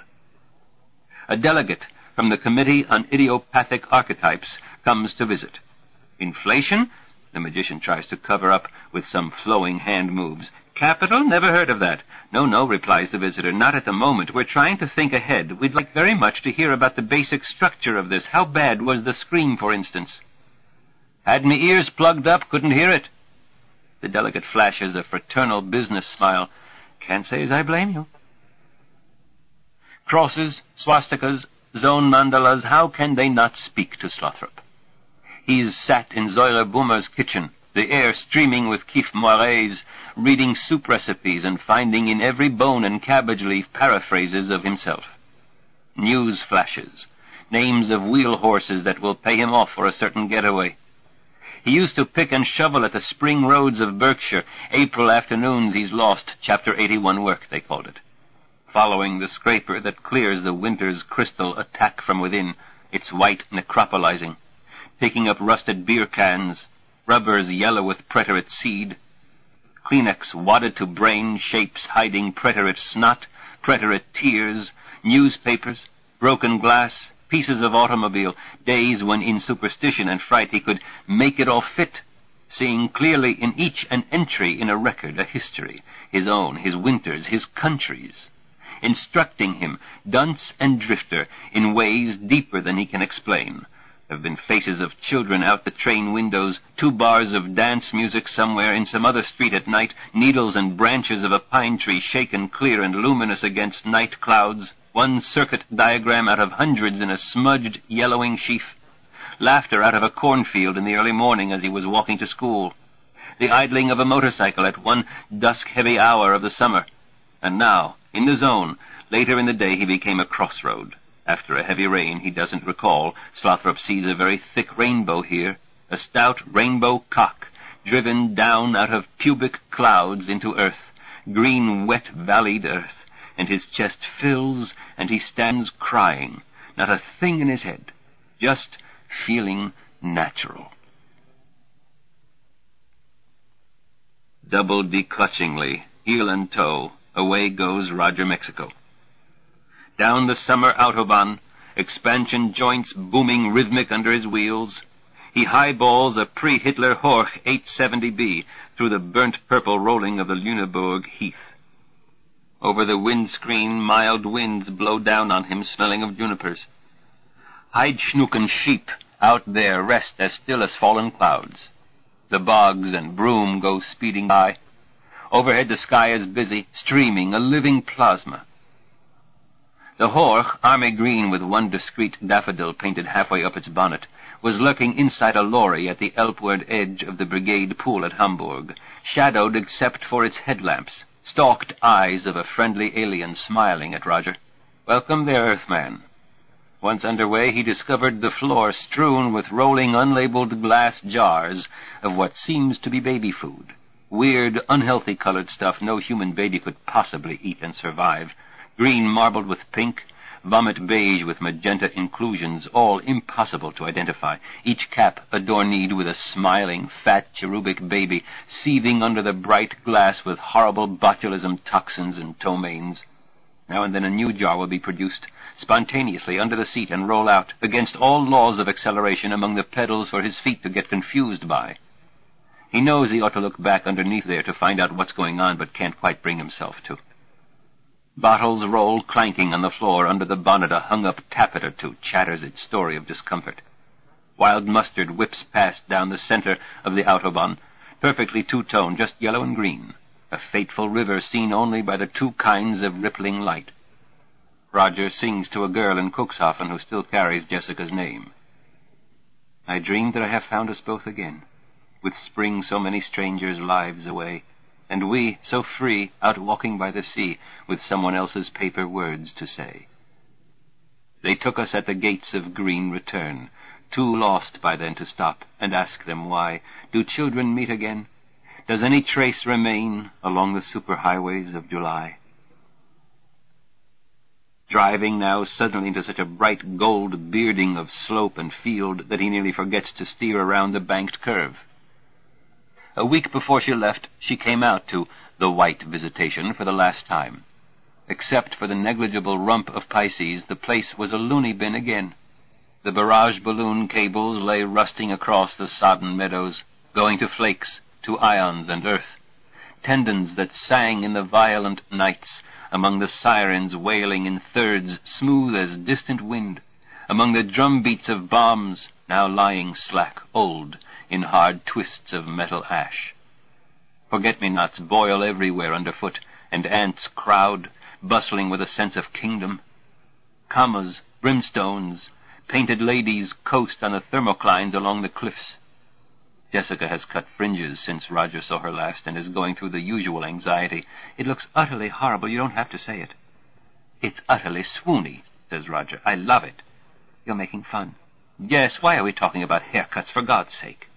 A delegate from the Committee on Idiopathic Archetypes comes to visit. Inflation? The magician tries to cover up with some flowing hand moves. Capital? Never heard of that. No, no, replies the visitor, not at the moment. We're trying to think ahead. We'd like very much to hear about the basic structure of this. How bad was the scream, for instance? Had me ears plugged up, couldn't hear it. The delegate flashes a fraternal business smile. Can't say as I blame you. Crosses, swastikas, zone mandalas, how can they not speak to Slothrop? He's sat in Zoyle Boomer's kitchen, the air streaming with Keef Moirets, reading soup recipes and finding in every bone and cabbage leaf paraphrases of himself. News flashes, names of wheel horses that will pay him off for a certain getaway. He used to pick and shovel at the spring roads of Berkshire. April afternoons he's lost, Chapter eighty-one work, they called it. Following the scraper that clears the winter's crystal attack from within, its white necropolizing. Picking up rusted beer cans, rubbers yellow with preterite seed, Kleenex wadded to brain shapes hiding preterite snot, preterite tears, newspapers, broken glass, pieces of automobile, days when in superstition and fright he could make it all fit, seeing clearly in each an entry in a record, a history, his own, his winters, his country's, instructing him, dunce and drifter, in ways deeper than he can explain. There have been faces of children out the train windows, two bars of dance music somewhere in some other street at night, needles and branches of a pine tree shaken clear and luminous against night clouds, one circuit diagram out of hundreds in a smudged, yellowing sheaf, laughter out of a cornfield in the early morning as he was walking to school, the idling of a motorcycle at one dusk-heavy hour of the summer. And now, in the zone, later in the day he became a crossroad. After a heavy rain he doesn't recall, Slothrop sees a very thick rainbow here, a stout rainbow cock, driven down out of pubic clouds into earth, green wet valleyed earth, and his chest fills, and he stands crying, not a thing in his head, just feeling natural. Double declutchingly, heel and toe, away goes Roger Mexico. Down the summer autobahn, expansion joints booming rhythmic under his wheels, he highballs a pre-Hitler Horch eight seventy B through the burnt purple rolling of the Lüneburg heath. Over the windscreen, mild winds blow down on him, smelling of junipers. Heidschnucken sheep out there rest as still as fallen clouds. The bogs and broom go speeding by. Overhead the sky is busy, streaming, a living plasma. The Horch, army green with one discreet daffodil painted halfway up its bonnet, was lurking inside a lorry at the Elbward edge of the brigade pool at Hamburg, shadowed except for its headlamps, stalked eyes of a friendly alien smiling at Roger. Welcome there, Earthman. Once underway, he discovered the floor strewn with rolling, unlabeled glass jars of what seems to be baby food. Weird, unhealthy-colored stuff no human baby could possibly eat and survive. Green marbled with pink, vomit beige with magenta inclusions, all impossible to identify. Each cap adorned with a smiling, fat, cherubic baby, seething under the bright glass with horrible botulism toxins and ptomaines. Now and then a new jar will be produced, spontaneously under the seat, and roll out, against all laws of acceleration, among the pedals for his feet to get confused by. He knows he ought to look back underneath there to find out what's going on, but can't quite bring himself to. Bottles roll clanking on the floor under the bonnet. A hung-up tappet or two chatters its story of discomfort. Wild mustard whips past down the center of the Autobahn, perfectly two-tone, just yellow and green, a fateful river seen only by the two kinds of rippling light. Roger sings to a girl in Cuxhaven who still carries Jessica's name. I dreamed that I have found us both again, with spring so many strangers' lives away, and we so free out walking by the sea with someone else's paper words to say. They took us at the gates of green return, too lost by then to stop and ask them why. Do children meet again? Does any trace remain along the superhighways of July? Driving now suddenly into such a bright gold bearding of slope and field that he nearly forgets to steer around the banked curve. A week before she left, she came out to the White Visitation for the last time. Except for the negligible rump of Pisces, the place was a loony bin again. The barrage balloon cables lay rusting across the sodden meadows, going to flakes, to ions and earth. Tendons that sang in the violent nights, among the sirens wailing in thirds smooth as distant wind, among the drumbeats of bombs, now lying slack, old, in hard twists of metal ash. Forget-me-nots boil everywhere underfoot, and ants crowd, bustling with a sense of kingdom. Commas, brimstones, painted ladies coast on the thermoclines along the cliffs. Jessica has cut fringes since Roger saw her last, and is going through the usual anxiety. It looks utterly horrible. You don't have to say it. It's utterly swoony, says Roger. I love it. You're making fun. Yes, why are we talking about haircuts, for God's sake?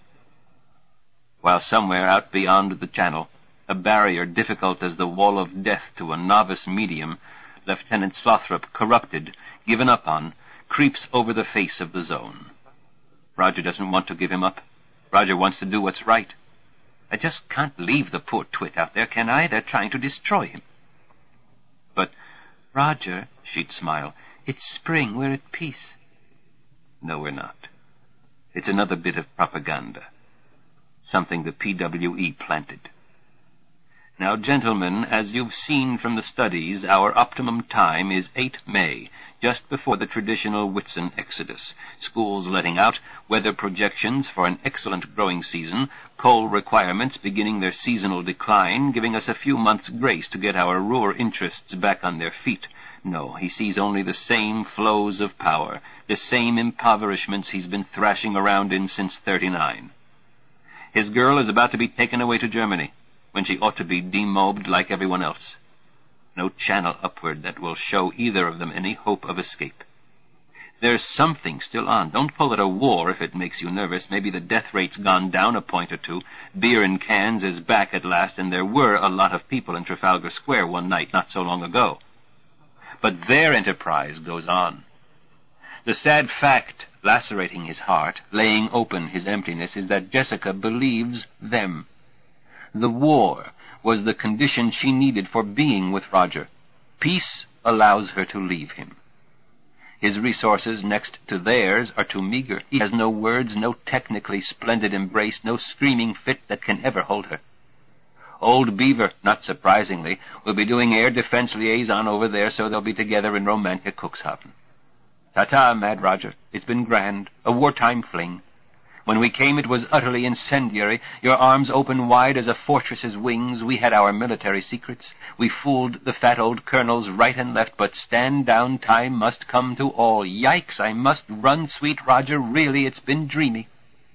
While somewhere out beyond the channel, a barrier difficult as the wall of death to a novice medium, Lieutenant Slothrop, corrupted, given up on, creeps over the face of the zone. Roger doesn't want to give him up. Roger wants to do what's right. I just can't leave the poor twit out there, can I? They're trying to destroy him. But, Roger, she'd smile, it's spring, we're at peace. No, we're not. It's another bit of propaganda. Something the P W E planted. Now, gentlemen, as you've seen from the studies, our optimum time is the eighth of May, just before the traditional Whitsun exodus. Schools letting out, weather projections for an excellent growing season, coal requirements beginning their seasonal decline, giving us a few months' grace to get our Ruhr interests back on their feet. No, he sees only the same flows of power, the same impoverishments he's been thrashing around in since thirty-nine. His girl is about to be taken away to Germany, when she ought to be demobbed like everyone else. No channel upward that will show either of them any hope of escape. There's something still on. Don't call it a war if it makes you nervous. Maybe the death rate's gone down a point or two. Beer in cans is back at last, and there were a lot of people in Trafalgar Square one night not so long ago. But their enterprise goes on. The sad fact, lacerating his heart, laying open his emptiness, is that Jessica believes them. The war was the condition she needed for being with Roger. Peace allows her to leave him. His resources next to theirs are too meager. He has no words, no technically splendid embrace, no screaming fit that can ever hold her. Old Beaver, not surprisingly, will be doing air defense liaison over there, so they'll be together in romantic Cuxhaven. Ta-ta, Mad Roger. It's been grand. A wartime fling. When we came, it was utterly incendiary. Your arms open wide as a fortress's wings. We had our military secrets. We fooled the fat old colonels right and left, but stand down, time must come to all. Yikes, I must run, sweet Roger. Really, it's been dreamy.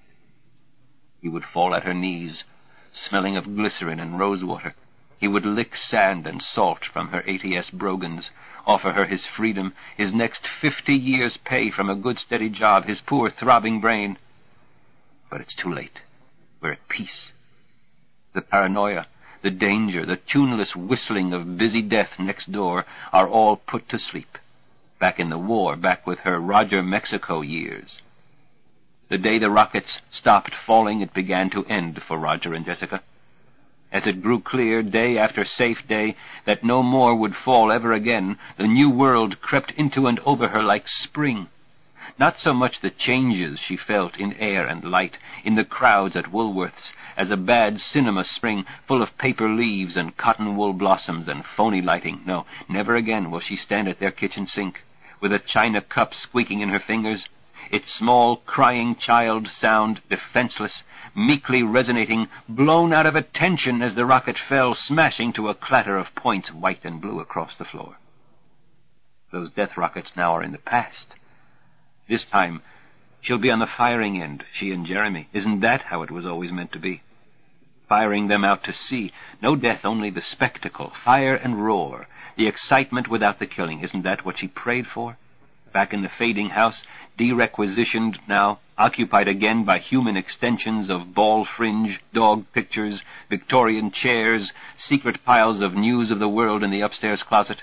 He would fall at her knees, smelling of glycerin and rosewater. He would lick sand and salt from her A T S brogans, offer her his freedom, his next fifty years' pay from a good steady job, his poor throbbing brain. But it's too late. We're at peace. The paranoia, the danger, the tuneless whistling of busy death next door are all put to sleep. Back in the war, back with her Roger Mexico years. The day the rockets stopped falling, it began to end for Roger and Jessica. As it grew clear, day after safe day, that no more would fall ever again, the new world crept into and over her like spring. Not so much the changes she felt in air and light, in the crowds at Woolworth's, as a bad cinema spring full of paper leaves and cotton wool blossoms and phony lighting. No, never again will she stand at their kitchen sink, with a china cup squeaking in her fingers, its small, crying child sound, defenseless, meekly resonating, blown out of attention as the rocket fell, smashing to a clatter of points white and blue across the floor. Those death rockets now are in the past. This time, she'll be on the firing end, she and Jeremy. Isn't that how it was always meant to be? Firing them out to sea. No death, only the spectacle, fire and roar, the excitement without the killing. Isn't that what she prayed for? Back in the fading house, derequisitioned now, occupied again by human extensions of ball fringe, dog pictures, Victorian chairs, secret piles of news of the world in the upstairs closet.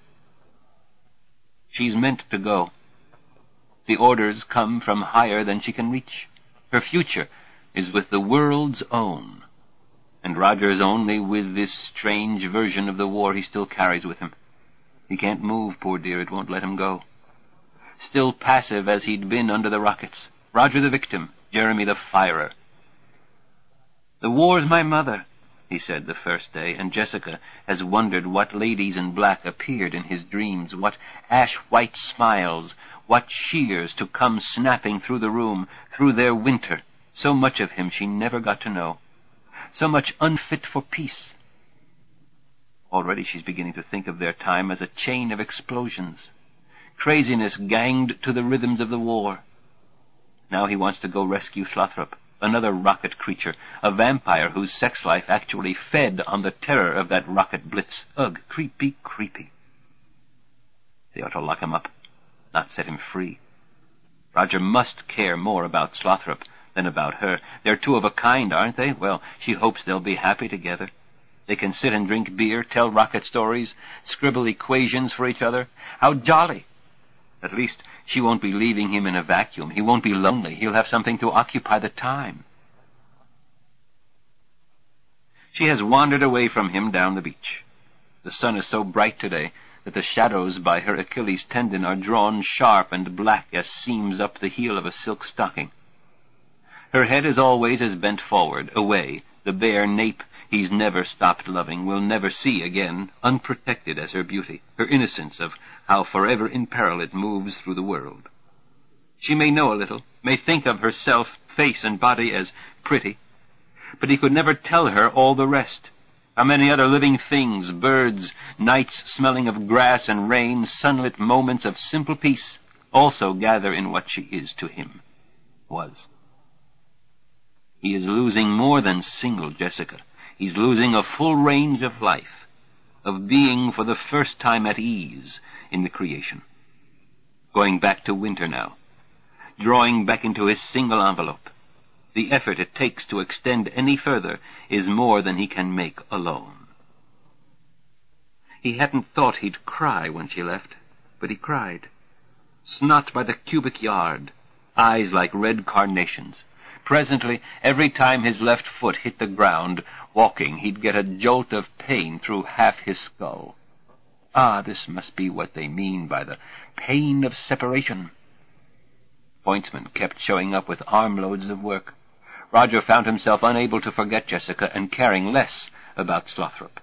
She's meant to go. The orders come from higher than she can reach. Her future is with the world's own, and Roger's only with this strange version of the war he still carries with him. He can't move, poor dear, it won't let him go. Still passive as he'd been under the rockets. Roger the victim, Jeremy the firer. "The war's my mother," he said the first day, and Jessica has wondered what ladies in black appeared in his dreams, what ash-white smiles, what shears to come snapping through the room, through their winter. So much of him she never got to know. So much unfit for peace. Already she's beginning to think of their time as a chain of explosions. Craziness ganged to the rhythms of the war. Now he wants to go rescue Slothrop, another rocket creature, a vampire whose sex life actually fed on the terror of that rocket blitz. Ugh, creepy, creepy. They ought to lock him up, not set him free. Roger must care more about Slothrop than about her. They're two of a kind, aren't they? Well, she hopes they'll be happy together. They can sit and drink beer, tell rocket stories, scribble equations for each other. How jolly! At least she won't be leaving him in a vacuum. He won't be lonely. He'll have something to occupy the time. She has wandered away from him down the beach. The sun is so bright today that the shadows by her Achilles tendon are drawn sharp and black as seams up the heel of a silk stocking. Her head is always as bent forward, away, the bare nape he's never stopped loving, will never see again, unprotected as her beauty, her innocence of how forever in peril it moves through the world. She may know a little, may think of herself, face and body, as pretty, but he could never tell her all the rest. How many other living things, birds, nights smelling of grass and rain, sunlit moments of simple peace, also gather in what she is to him, was. He is losing more than single Jessica. He's losing a full range of life, of being for the first time at ease in the creation. going back to winter now, drawing back into his single envelope. The effort it takes to extend any further is more than he can make alone. He hadn't thought he'd cry when she left, but he cried. Snot by the cubic yard, eyes like red carnations. Presently, every time his left foot hit the ground, walking, he'd get a jolt of pain through half his skull. Ah, this must be what they mean by the pain of separation. Pointsman kept showing up with armloads of work. Roger found himself unable to forget Jessica and caring less about Slothrop.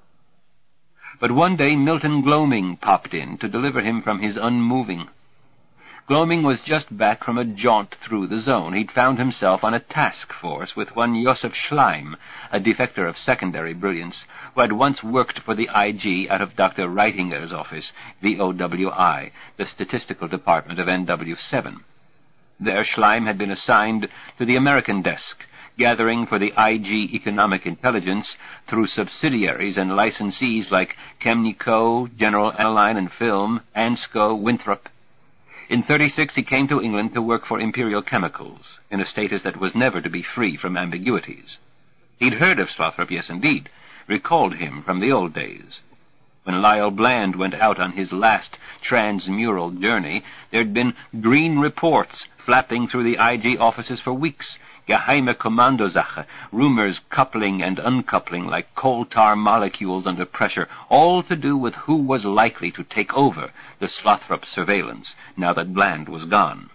But one day Milton Gloaming popped in to deliver him from his unmoving. Gloaming was just back from a jaunt through the zone. He'd found himself on a task force with one Josef Schleim, a defector of secondary brilliance, who had once worked for the I G out of Doctor Reitinger's office, V O W I, the statistical department of N W seven. There Schleim had been assigned to the American desk, gathering for the I G economic intelligence through subsidiaries and licensees like Chemnico, General Airline and Film, Ansco, Winthrop. In thirty-six he came to England to work for Imperial Chemicals, in a status that was never to be free from ambiguities. He'd heard of Slothrop, yes indeed, recalled him from the old days. When Lyle Bland went out on his last transmural journey, there'd been green reports flapping through the I G offices for weeks, geheime Kommandosache, rumors coupling and uncoupling like coal tar molecules under pressure, all to do with who was likely to take over the Slothrop surveillance now that Bland was gone.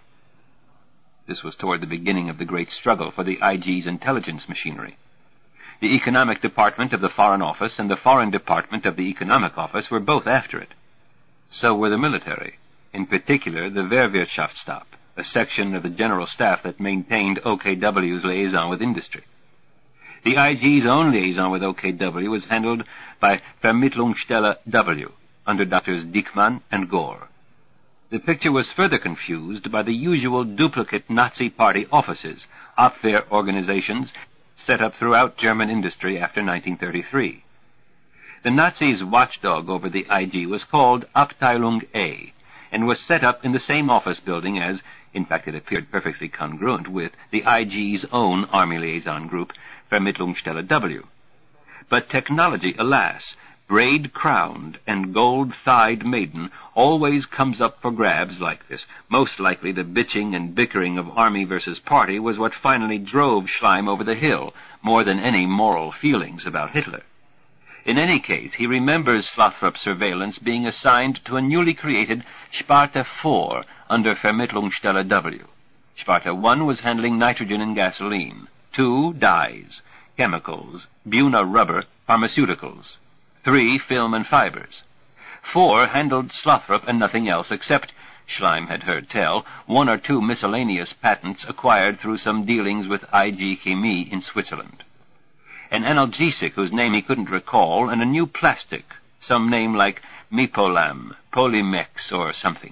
This was toward the beginning of the great struggle for the I G's intelligence machinery. The Economic Department of the Foreign Office and the Foreign Department of the Economic Office were both after it. So were the military, in particular the Wehrwirtschaftsstab, a section of the General Staff that maintained O K W's liaison with industry. The I G's own liaison with O K W was handled by Vermittlungsstelle W, under Doctors Diekmann and Gore. The picture was further confused by the usual duplicate Nazi Party offices, Abwehr organizations, set up throughout German industry after nineteen thirty-three. The Nazis' watchdog over the I G was called Abteilung A, and was set up in the same office building as, in fact it appeared perfectly congruent with, the I G's own Army liaison group, Vermittlungsstelle W. But technology, alas, braid-crowned and gold-thighed maiden, always comes up for grabs like this. Most likely the bitching and bickering of Army versus Party was what finally drove Schleim over the hill, more than any moral feelings about Hitler. In any case, he remembers Slothrop's surveillance being assigned to a newly created Sparte four under Vermittlungsstelle W. Sparte one was handling nitrogen and gasoline. two, dyes, chemicals, Buna rubber, pharmaceuticals. three, film and fibers. four handled Slothrop and nothing else except, Schleim had heard tell, one or two miscellaneous patents acquired through some dealings with I G Chemie in Switzerland. An analgesic whose name he couldn't recall, and a new plastic, some name like Mipolam, Polymex, or something.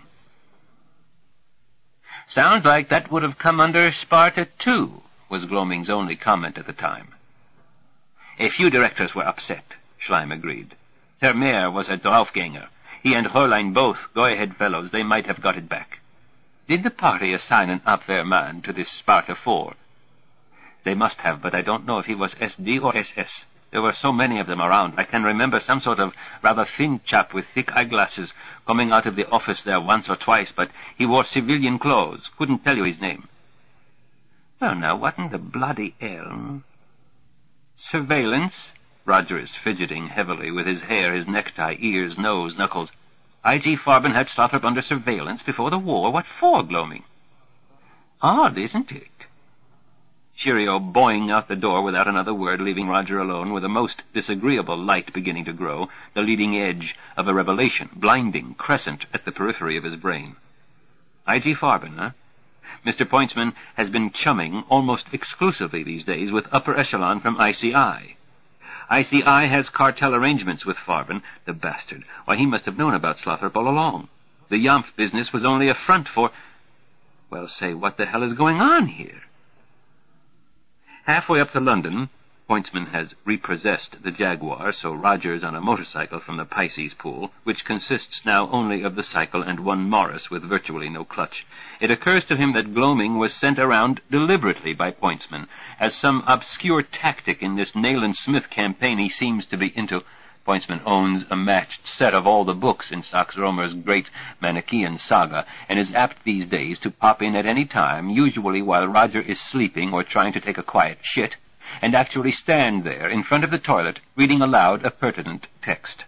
Sounds like that would have come under Sparte two, was Gloaming's only comment at the time. A few directors were upset, Schleim agreed. Termeer was a draufgänger. He and Hörlein both go-ahead fellows. They might have got it back. Did the party assign an Abwehrman to this Sparte four? They must have, but I don't know if he was S D or S S. There were so many of them around. I can remember some sort of rather thin chap with thick eyeglasses coming out of the office there once or twice, but he wore civilian clothes. Couldn't tell you his name. Well, now, what in the bloody hell? Surveillance? Roger is fidgeting heavily with his hair, his necktie, ears, nose, knuckles. I G Farben had Slothrop under surveillance before the war. What for, Gloaming? Odd, isn't it? Cheerio boing out the door without another word, leaving Roger alone with a most disagreeable light beginning to grow, the leading edge of a revelation, blinding, crescent at the periphery of his brain. I G Farben, huh? Mister Pointsman has been chumming almost exclusively these days with upper echelon from I C I. I C I has cartel arrangements with Farben, the bastard. Why, he must have known about Slothrop all along. The Yamf business was only a front for... Well, say, what the hell is going on here? Halfway up to London, Pointsman has repossessed the Jaguar, so Roger's on a motorcycle from the Pisces pool, which consists now only of the cycle and one Morris with virtually no clutch. It occurs to him that gloaming was sent around deliberately by Pointsman, as some obscure tactic in this Nayland Smith campaign he seems to be into. Pointsman owns a matched set of all the books in Sax Rohmer's great Manichaean saga, and is apt these days to pop in at any time, usually while Roger is sleeping or trying to take a quiet shit, and actually stand there in front of the toilet, reading aloud a pertinent text.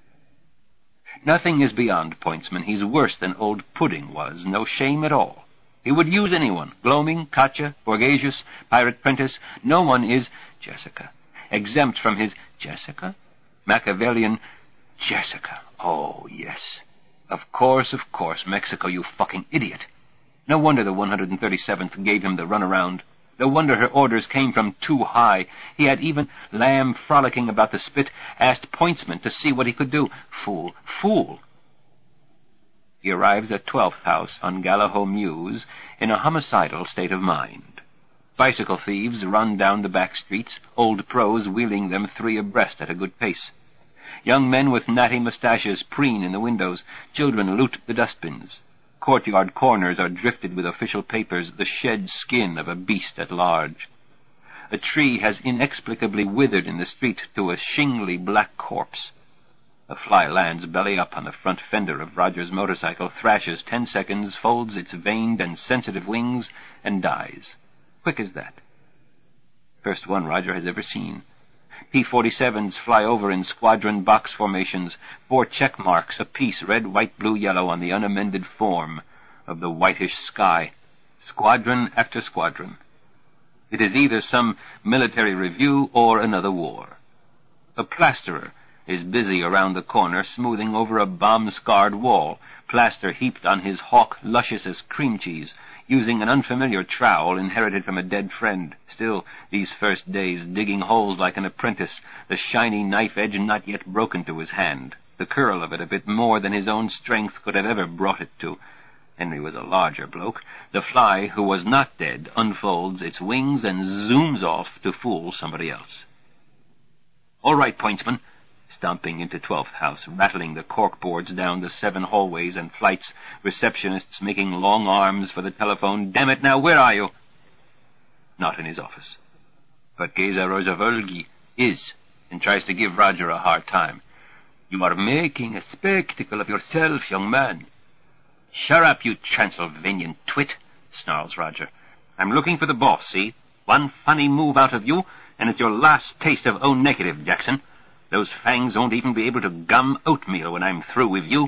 Nothing is beyond Pointsman. He's worse than old Pudding was, no shame at all. He would use anyone, Gloaming, Katja, Borgasius, Pirate Prentice. No one is Jessica, exempt from his Jessica? Machiavellian Jessica. Oh, yes. Of course, of course, Mexico, you fucking idiot. No wonder the one hundred thirty-seventh gave him the runaround. No wonder her orders came from too high. He had even Lamb frolicking about the spit asked Pointsman to see what he could do. Fool, fool. He arrives at twelfth House on Gallahole Mews in a homicidal state of mind. Bicycle thieves run down the back streets, old pros wheeling them three abreast at a good pace. Young men with natty moustaches preen in the windows. Children loot the dustbins. Courtyard corners are drifted with official papers, the shed skin of a beast at large. A tree has inexplicably withered in the street to a shingly black corpse. A fly lands belly up on the front fender of Roger's motorcycle, thrashes ten seconds, folds its veined and sensitive wings, and dies. Quick as that. First one Roger has ever seen. P forty-sevens fly over in squadron box formations, four check marks apiece, red, white, blue, yellow, on the unamended form of the whitish sky. Squadron after squadron. It is either some military review or another war. A plasterer is busy around the corner, smoothing over a bomb-scarred wall, plaster heaped on his hawk luscious as cream cheese, using an unfamiliar trowel inherited from a dead friend. Still, these first days, digging holes like an apprentice, the shiny knife edge not yet broken to his hand, the curl of it a bit more than his own strength could have ever brought it to. Henry was a larger bloke. The fly, who was not dead, unfolds its wings and zooms off to fool somebody else. All right, Pointsman. Stomping into twelfth House, rattling the corkboards down the seven hallways and flights, receptionists making long arms for the telephone. Damn it, now, where are you? Not in his office. But Geza Rojavolgi is, and tries to give Roger a hard time. You are making a spectacle of yourself, young man. Shut up, you Transylvanian twit, snarls Roger. I'm looking for the boss, see? One funny move out of you, and it's your last taste of O negative, Jackson. Those fangs won't even be able to gum oatmeal when I'm through with you.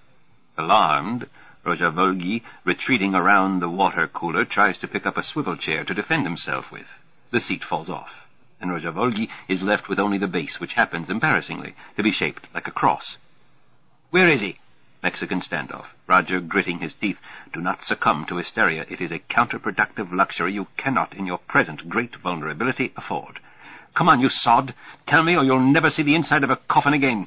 Alarmed, Rojavolgi, retreating around the water cooler, tries to pick up a swivel chair to defend himself with. The seat falls off, and Rojavolgi is left with only the base, which happens, embarrassingly, to be shaped like a cross. Where is he? Mexican standoff. Roger, gritting his teeth. Do not succumb to hysteria. It is a counterproductive luxury you cannot, in your present great vulnerability, afford. Come on, you sod. Tell me, or you'll never see the inside of a coffin again.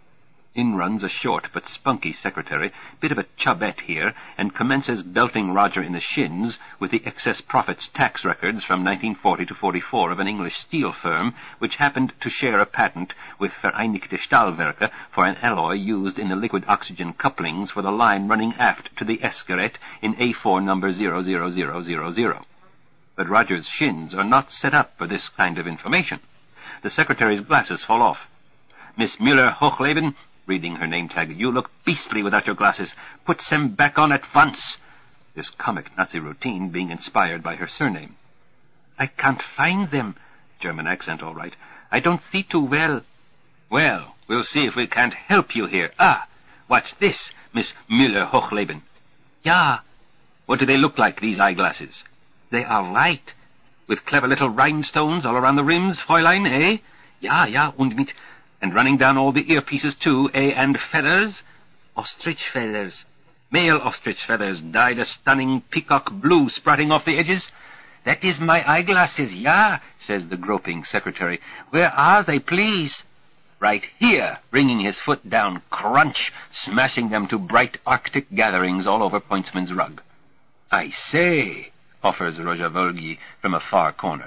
In runs a short but spunky secretary, bit of a chubette here, and commences belting Roger in the shins with the excess profits tax records from nineteen forty to forty-four of an English steel firm, which happened to share a patent with Vereinigte Stahlwerke for an alloy used in the liquid oxygen couplings for the line running aft to the Escaret in A four number zero zero zero zero zero. But Roger's shins are not set up for this kind of information. The secretary's glasses fall off. Miss Müller-Hochleben, reading her name tag, you look beastly without your glasses. Put them back on at once. This comic Nazi routine being inspired by her surname. I can't find them. German accent, all right. I don't see too well. Well, we'll see if we can't help you here. Ah, what's this, Miss Müller-Hochleben? Ja. What do they look like, these eyeglasses? They are white, with clever little rhinestones all around the rims, Fräulein, eh? Ja, ja, und mit... And running down all the earpieces, too, eh, and feathers? Ostrich feathers. Male ostrich feathers, dyed a stunning peacock blue sprouting off the edges. That is my eyeglasses, ja, says the groping secretary. Where are they, please? Right here, bringing his foot down, crunch, smashing them to bright Arctic gatherings all over Pointsman's rug. I say, offers Rojavolgi from a far corner.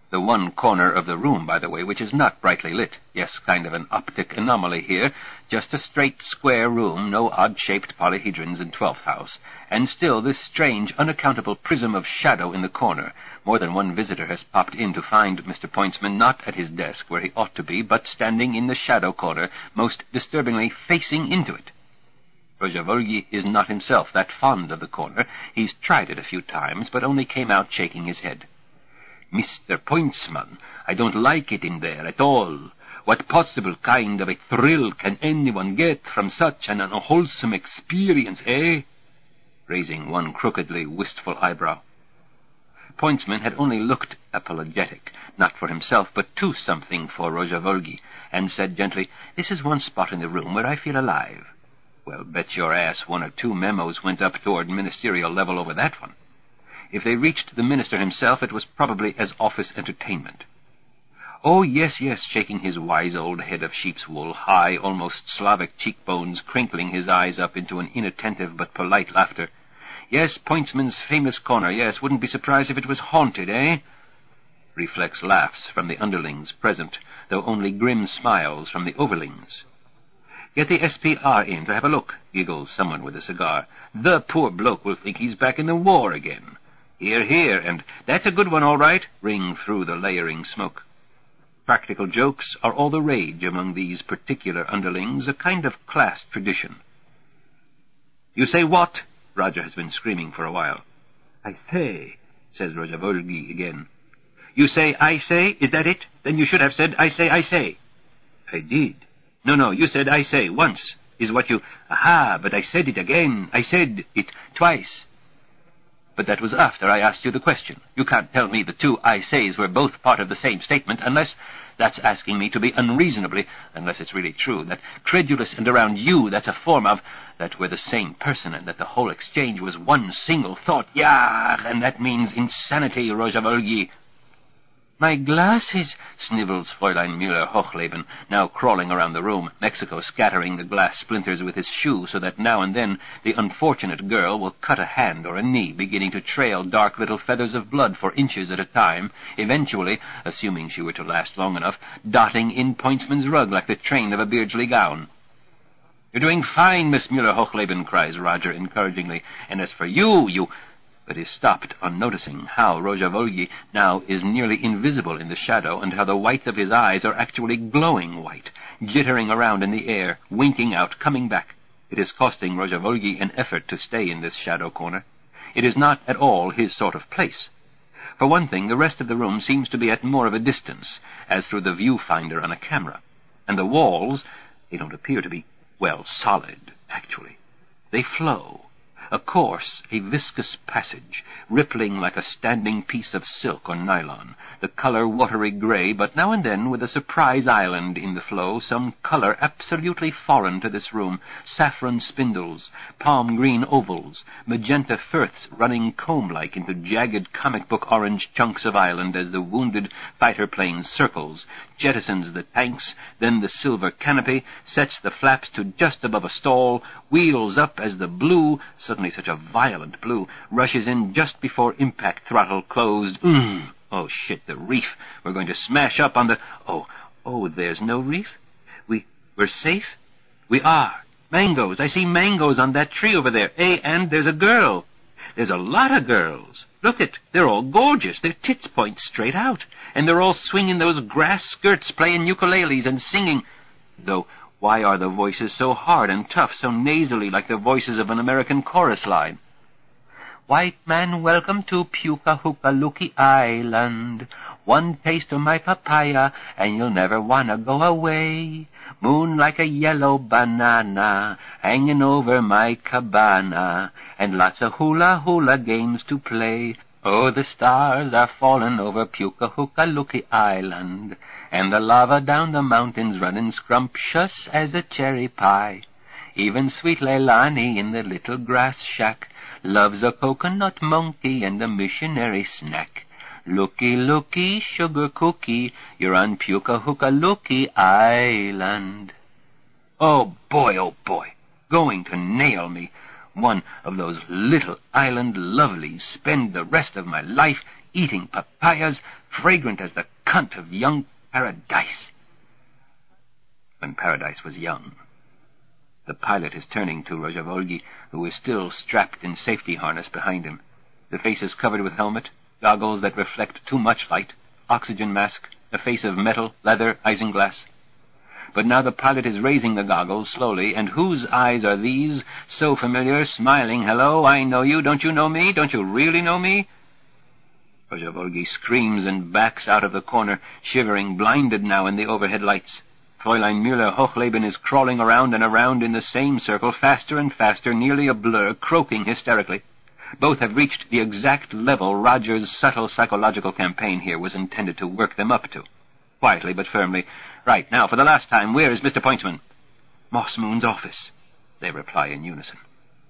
The one corner of the room, by the way, which is not brightly lit. Yes, kind of an optic anomaly here. Just a straight, square room, no odd-shaped polyhedrons in twelfth house. And still this strange, unaccountable prism of shadow in the corner. More than one visitor has popped in to find Mister Pointsman not at his desk where he ought to be, but standing in the shadow corner, most disturbingly facing into it. Rozhavolgi is not himself that fond of the corner. He's tried it a few times, but only came out shaking his head. Mister Pointsman, I don't like it in there at all. What possible kind of a thrill can anyone get from such an unwholesome experience, eh? Raising one crookedly wistful eyebrow. Pointsman had only looked apologetic, not for himself, but to something for Rozhavolgi, and said gently, "This is one spot in the room where I feel alive." Well, bet your ass one or two memos went up toward ministerial level over that one. If they reached the minister himself, it was probably as office entertainment. Oh, yes, yes, shaking his wise old head of sheep's wool, high, almost Slavic cheekbones, crinkling his eyes up into an inattentive but polite laughter. Yes, Pointsman's famous corner, yes, wouldn't be surprised if it was haunted, eh? Reflex laughs from the underlings present, though only grim smiles from the overlings. Get the S P R in to have a look, giggles someone with a cigar. The poor bloke will think he's back in the war again. Hear, hear, and that's a good one, all right, ring through the layering smoke. Practical jokes are all the rage among these particular underlings, a kind of class tradition. You say what? Roger has been screaming for a while. I say, says Rozhavolgi again. You say, I say? Is that it? Then you should have said, I say, I say. I did. No, no, you said, I say, once, is what you... Aha, but I said it again. I said it twice. But that was after I asked you the question. You can't tell me the two I says were both part of the same statement, unless that's asking me to be unreasonably, unless it's really true, that credulous and around you, that's a form of, that we're the same person, and that the whole exchange was one single thought. Yeah, and that means insanity, Rozhavolgi. My glasses, snivels Fräulein Müller-Hochleben, now crawling around the room, Mexico scattering the glass splinters with his shoe so that now and then the unfortunate girl will cut a hand or a knee, beginning to trail dark little feathers of blood for inches at a time, eventually, assuming she were to last long enough, dotting in Pointsman's rug like the train of a Beardsley gown. You're doing fine, Miss Müller-Hochleben, cries Roger encouragingly, and as for you, you... But is stopped on noticing how Rozhavolgi now is nearly invisible in the shadow, and how the whites of his eyes are actually glowing white, jittering around in the air, winking out, coming back. It is costing Rozhavolgi an effort to stay in this shadow corner. It is not at all his sort of place. For one thing, the rest of the room seems to be at more of a distance, as through the viewfinder on a camera. And the walls, they don't appear to be, well, solid, actually. They flow. A coarse, a viscous passage, rippling like a standing piece of silk or nylon, the color watery gray, but now and then with a surprise island in the flow, some color absolutely foreign to this room, saffron spindles, palm green ovals, magenta firths running comb-like into jagged comic book orange chunks of island as the wounded fighter plane circles, jettisons the tanks, then the silver canopy, sets the flaps to just above a stall, wheels up as the blue, suddenly such a violent blue, rushes in just before impact throttle closed. Mm. Oh, shit, the reef. We're going to smash up on the... Oh, oh, there's no reef? We, we're safe? We are. Mangoes. I see mangoes on that tree over there. Eh, and there's a girl. There's a lot of girls. Look it, they're all gorgeous. Their tits point straight out. And they're all swinging those grass skirts, playing ukuleles and singing. Though, why are the voices so hard and tough, so nasally like the voices of an American chorus line? White man, welcome to Puka-Hooka-Lookie Island. One taste of my papaya, and you'll never wanna go away. Moon like a yellow banana, hanging over my cabana, and lots of hula-hula games to play. Oh, the stars are falling over Puka-Hooka-Lookie Island, and the lava down the mountains running scrumptious as a cherry pie. Even sweet Leilani in the little grass shack loves a coconut monkey and a missionary snack. Looky, looky, sugar cookie, you're on Puka-Hooka-Lookie Island. Oh, boy, oh, boy, going to nail me. One of those little island lovelies, spend the rest of my life eating papayas, fragrant as the cunt of young Paradise. When Paradise was young. The pilot is turning to Rozhavolgi, who is still strapped in safety harness behind him. The face is covered with helmet, goggles that reflect too much light, oxygen mask, a face of metal, leather, isinglass. But now the pilot is raising the goggles slowly, and whose eyes are these, so familiar, smiling, "Hello, I know you, don't you know me? Don't you really know me?" Rozhavolgi screams and backs out of the corner, shivering, blinded now in the overhead lights. Fräulein Müller-Hochleben is crawling around and around in the same circle, faster and faster, nearly a blur, croaking hysterically. Both have reached the exact level Roger's subtle psychological campaign here was intended to work them up to. Quietly but firmly, "Right, now, for the last time, where is Mister Pointsman?" "Moss Moon's office," they reply in unison.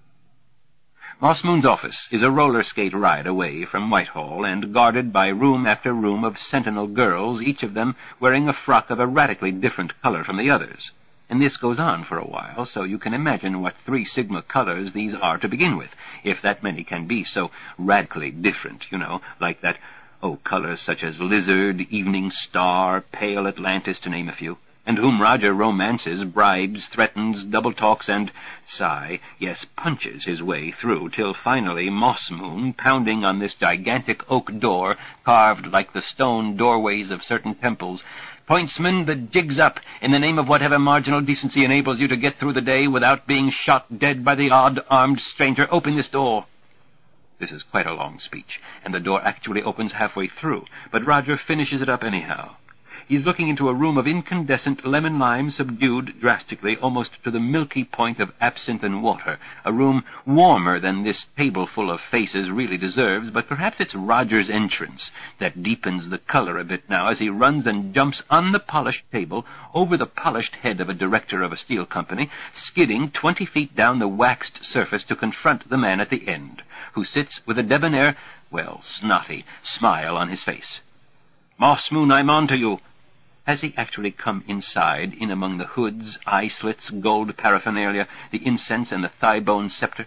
Moss Moon's office is a roller skate ride away from Whitehall and guarded by room after room of sentinel girls, each of them wearing a frock of a radically different color from the others. And this goes on for a while, so you can imagine what three sigma colors these are to begin with, if that many can be so radically different, you know, like that, oh, colors such as lizard, evening star, pale Atlantis, to name a few, and whom Roger romances, bribes, threatens, double-talks, and, sigh, yes, punches his way through, till finally Moss Moon, pounding on this gigantic oak door, carved like the stone doorways of certain temples, "Pointsman, the jig's up, in the name of whatever marginal decency enables you to get through the day without being shot dead by the odd-armed stranger. Open this door." This is quite a long speech, and the door actually opens halfway through, but Roger finishes it up anyhow. He's looking into a room of incandescent lemon-lime, subdued drastically almost to the milky point of absinthe and water, a room warmer than this tableful of faces really deserves, but perhaps it's Roger's entrance that deepens the color a bit now as he runs and jumps on the polished table over the polished head of a director of a steel company, skidding twenty feet down the waxed surface to confront the man at the end, who sits with a debonair, well, snotty, smile on his face. "Moss Moon, I'm on to you." Has he actually come inside, in among the hoods, eye-slits, gold paraphernalia, the incense and the thigh-bone scepter?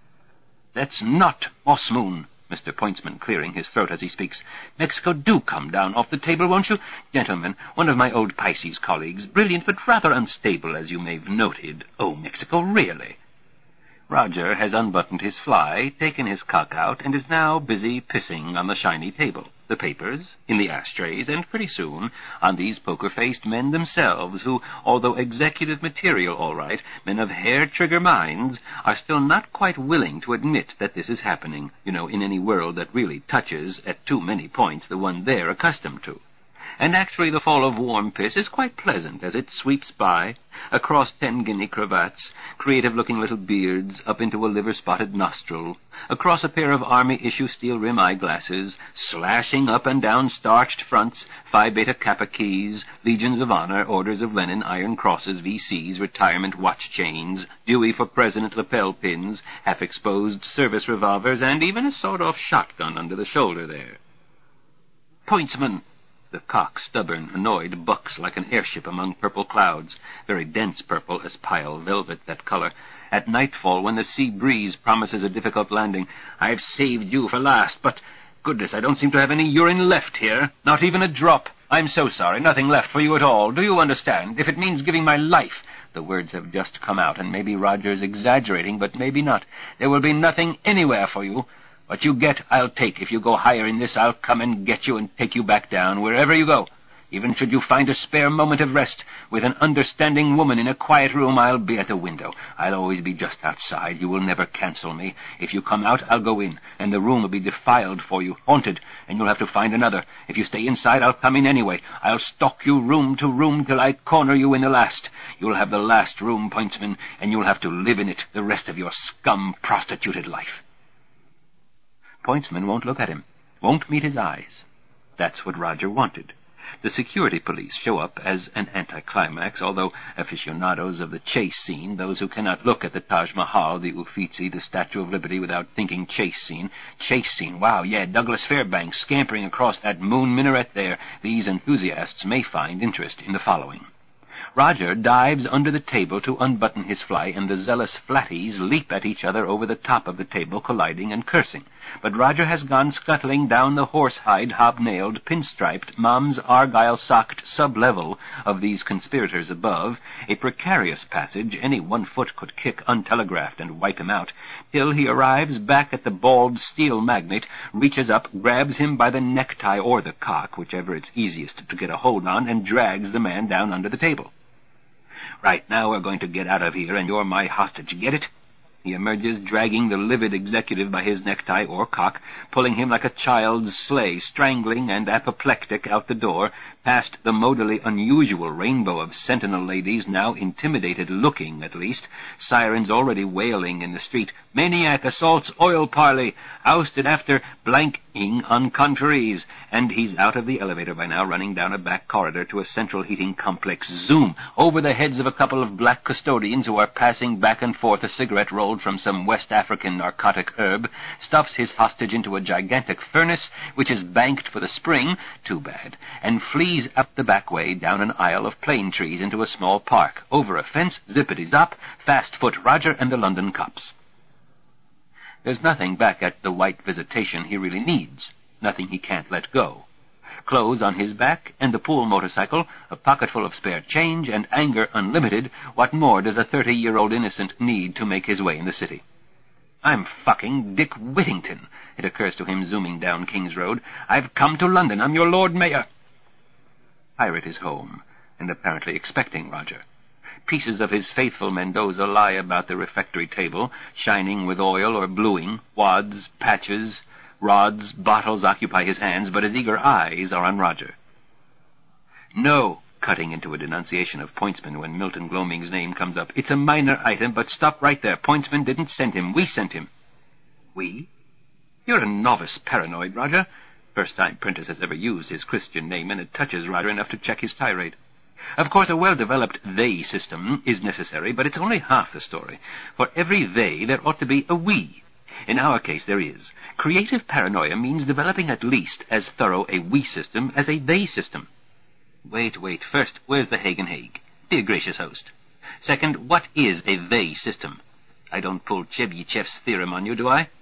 "That's not Moss Moon," Mister Pointsman clearing his throat as he speaks. "Mexico, do come down off the table, won't you? Gentlemen, one of my old Pisces colleagues, brilliant but rather unstable, as you may have noted. Oh, Mexico, really." Roger has unbuttoned his fly, taken his cock out, and is now busy pissing on the shiny table, the papers, in the ashtrays, and pretty soon on these poker-faced men themselves, who, although executive material all right, men of hair-trigger minds, are still not quite willing to admit that this is happening, you know, in any world that really touches, at too many points, the one they're accustomed to. And actually the fall of warm piss is quite pleasant as it sweeps by, across ten guinea cravats, creative-looking little beards, up into a liver-spotted nostril, across a pair of army-issue steel-rim eyeglasses, slashing up and down starched fronts, Phi Beta Kappa keys, Legions of Honor, Orders of Lenin, Iron Crosses, V Cs, retirement watch chains, Dewey for President lapel pins, half-exposed service revolvers, and even a sawed-off shotgun under the shoulder there. "Pointsman!" The cock, stubborn, annoyed, bucks like an airship among purple clouds, very dense purple as pile velvet, that color. At nightfall, when the sea breeze promises a difficult landing, "I've saved you for last, but, goodness, I don't seem to have any urine left here. Not even a drop. I'm so sorry, nothing left for you at all. Do you understand? If it means giving my life—" The words have just come out, and maybe Roger's exaggerating, but maybe not. "There will be nothing anywhere for you. What you get, I'll take. If you go higher in this, I'll come and get you and take you back down, wherever you go. Even should you find a spare moment of rest with an understanding woman in a quiet room, I'll be at the window. I'll always be just outside. You will never cancel me. If you come out, I'll go in, and the room will be defiled for you, haunted, and you'll have to find another. If you stay inside, I'll come in anyway. I'll stalk you room to room till I corner you in the last. You'll have the last room, Pointsman, and you'll have to live in it the rest of your scum-prostituted life." Pointsman won't look at him, won't meet his eyes. That's what Roger wanted. The security police show up as an anticlimax, although aficionados of the chase scene, those who cannot look at the Taj Mahal, the Uffizi, the Statue of Liberty without thinking chase scene. Chase scene, wow, yeah, Douglas Fairbanks scampering across that moon minaret there. These enthusiasts may find interest in the following. Roger dives under the table to unbutton his fly, and the zealous flatties leap at each other over the top of the table, colliding and cursing. But Roger has gone scuttling down the horsehide, hobnailed, pinstriped, Mom's argyle-socked sub-level of these conspirators above, a precarious passage any one foot could kick untelegraphed and wipe him out, till he arrives back at the bald steel magnate, reaches up, grabs him by the necktie or the cock, whichever it's easiest to get a hold on, and drags the man down under the table. "Right, now we're going to get out of here, and you're my hostage, get it?" He emerges, dragging the livid executive by his necktie or cock, pulling him like a child's sleigh, strangling and apoplectic out the door, past the modally unusual rainbow of sentinel ladies, now intimidated looking, at least, sirens already wailing in the street, "Maniac assaults oil parley, ousted after blanking on contraries," and he's out of the elevator by now, running down a back corridor to a central heating complex. Zoom! Over the heads of a couple of black custodians who are passing back and forth a cigarette rolled from some West African narcotic herb, stuffs his hostage into a gigantic furnace, which is banked for the spring, too bad, and flees up the back way, down an aisle of plane trees into a small park, over a fence, zippity-zop, fast-foot Roger and the London cops. There's nothing back at the White Visitation he really needs, nothing he can't let go. Clothes on his back, and the pool motorcycle, a pocketful of spare change, and anger unlimited, what more does a thirty-year-old innocent need to make his way in the city? "I'm fucking Dick Whittington," it occurs to him, zooming down King's Road. "I've come to London. I'm your Lord Mayor." Pirate is home, and apparently expecting Roger. Pieces of his faithful Mendoza lie about the refectory table, shining with oil or bluing. Wads, patches, rods, bottles occupy his hands, but his eager eyes are on Roger. "No," cutting into a denunciation of Pointsman when Milton Gloaming's name comes up. "It's a minor item, but stop right there. Pointsman didn't send him. We sent him." "We?" "You're a novice paranoid, Roger." First time Prentice has ever used his Christian name, and it touches Roger enough to check his tirade. Of course, a well-developed they system is necessary, but it's only half the story. For every they, there ought to be a we. In our case, there is. Creative paranoia means developing at least as thorough a we system as a they system. Wait, wait. First, where's the Hagen Hague? Dear gracious host. Second, what is a they system? I don't pull Chebyshev's theorem on you, do I?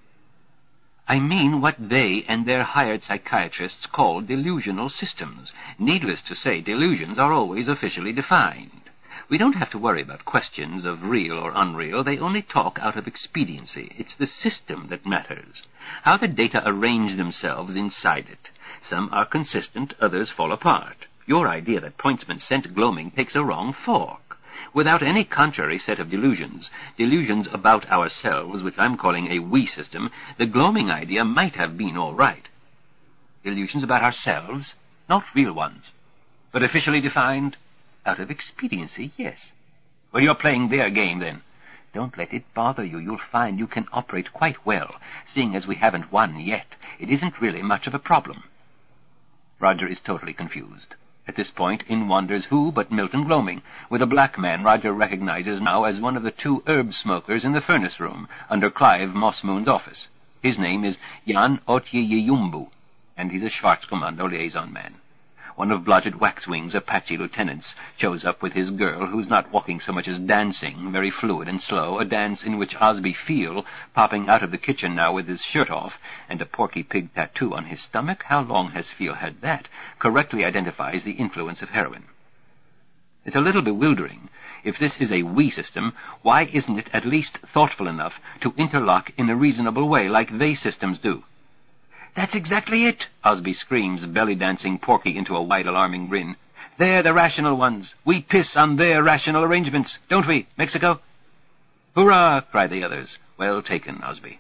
I mean what they and their hired psychiatrists call delusional systems. Needless to say, delusions are always officially defined. We don't have to worry about questions of real or unreal. They only talk out of expediency. It's the system that matters. How the data arrange themselves inside it. Some are consistent, others fall apart. Your idea that Pointsman sent Gloaming takes a wrong fork. Without any contrary set of delusions, delusions about ourselves, which I'm calling a we system, the Gloaming idea might have been all right. Delusions about ourselves? Not real ones. But officially defined? Out of expediency, yes. Well, you're playing their game, then. Don't let it bother you. You'll find you can operate quite well. Seeing as we haven't won yet, it isn't really much of a problem. Roger is totally confused. At this point, in wanders who but Milton Gloaming, with a black man Roger recognizes now as one of the two herb smokers in the furnace room under Clive Mossmoon's office. His name is Jan Otyeyumbu, and he's a Schwarzkommando liaison man. One of Blodgett Waxwing's Apache lieutenants shows up with his girl, who's not walking so much as dancing, very fluid and slow, a dance in which Osby Field, popping out of the kitchen now with his shirt off and a Porky Pig tattoo on his stomach, how long has Field had that, correctly identifies the influence of heroin. It's a little bewildering. If this is a we system, why isn't it at least thoughtful enough to interlock in a reasonable way like they systems do? "That's exactly it," Osby screams, belly-dancing Porky into a wide, alarming grin. "They're the rational ones. We piss on their rational arrangements, don't we, Mexico?" "Hurrah!" cry the others. Well taken, Osby.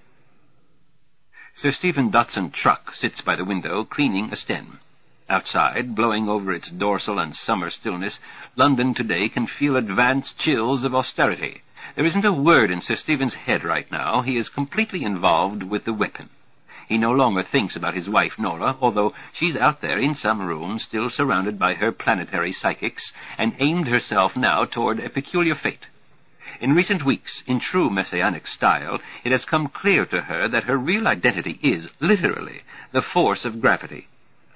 Sir Stephen Dotson truck sits by the window, cleaning a stem. Outside, blowing over its dorsal and summer stillness, London today can feel advanced chills of austerity. There isn't a word in Sir Stephen's head right now. He is completely involved with the weapon. He no longer thinks about his wife, Nora, although she's out there in some room, still surrounded by her planetary psychics, and aimed herself now toward a peculiar fate. In recent weeks, in true messianic style, it has come clear to her that her real identity is, literally, the force of gravity.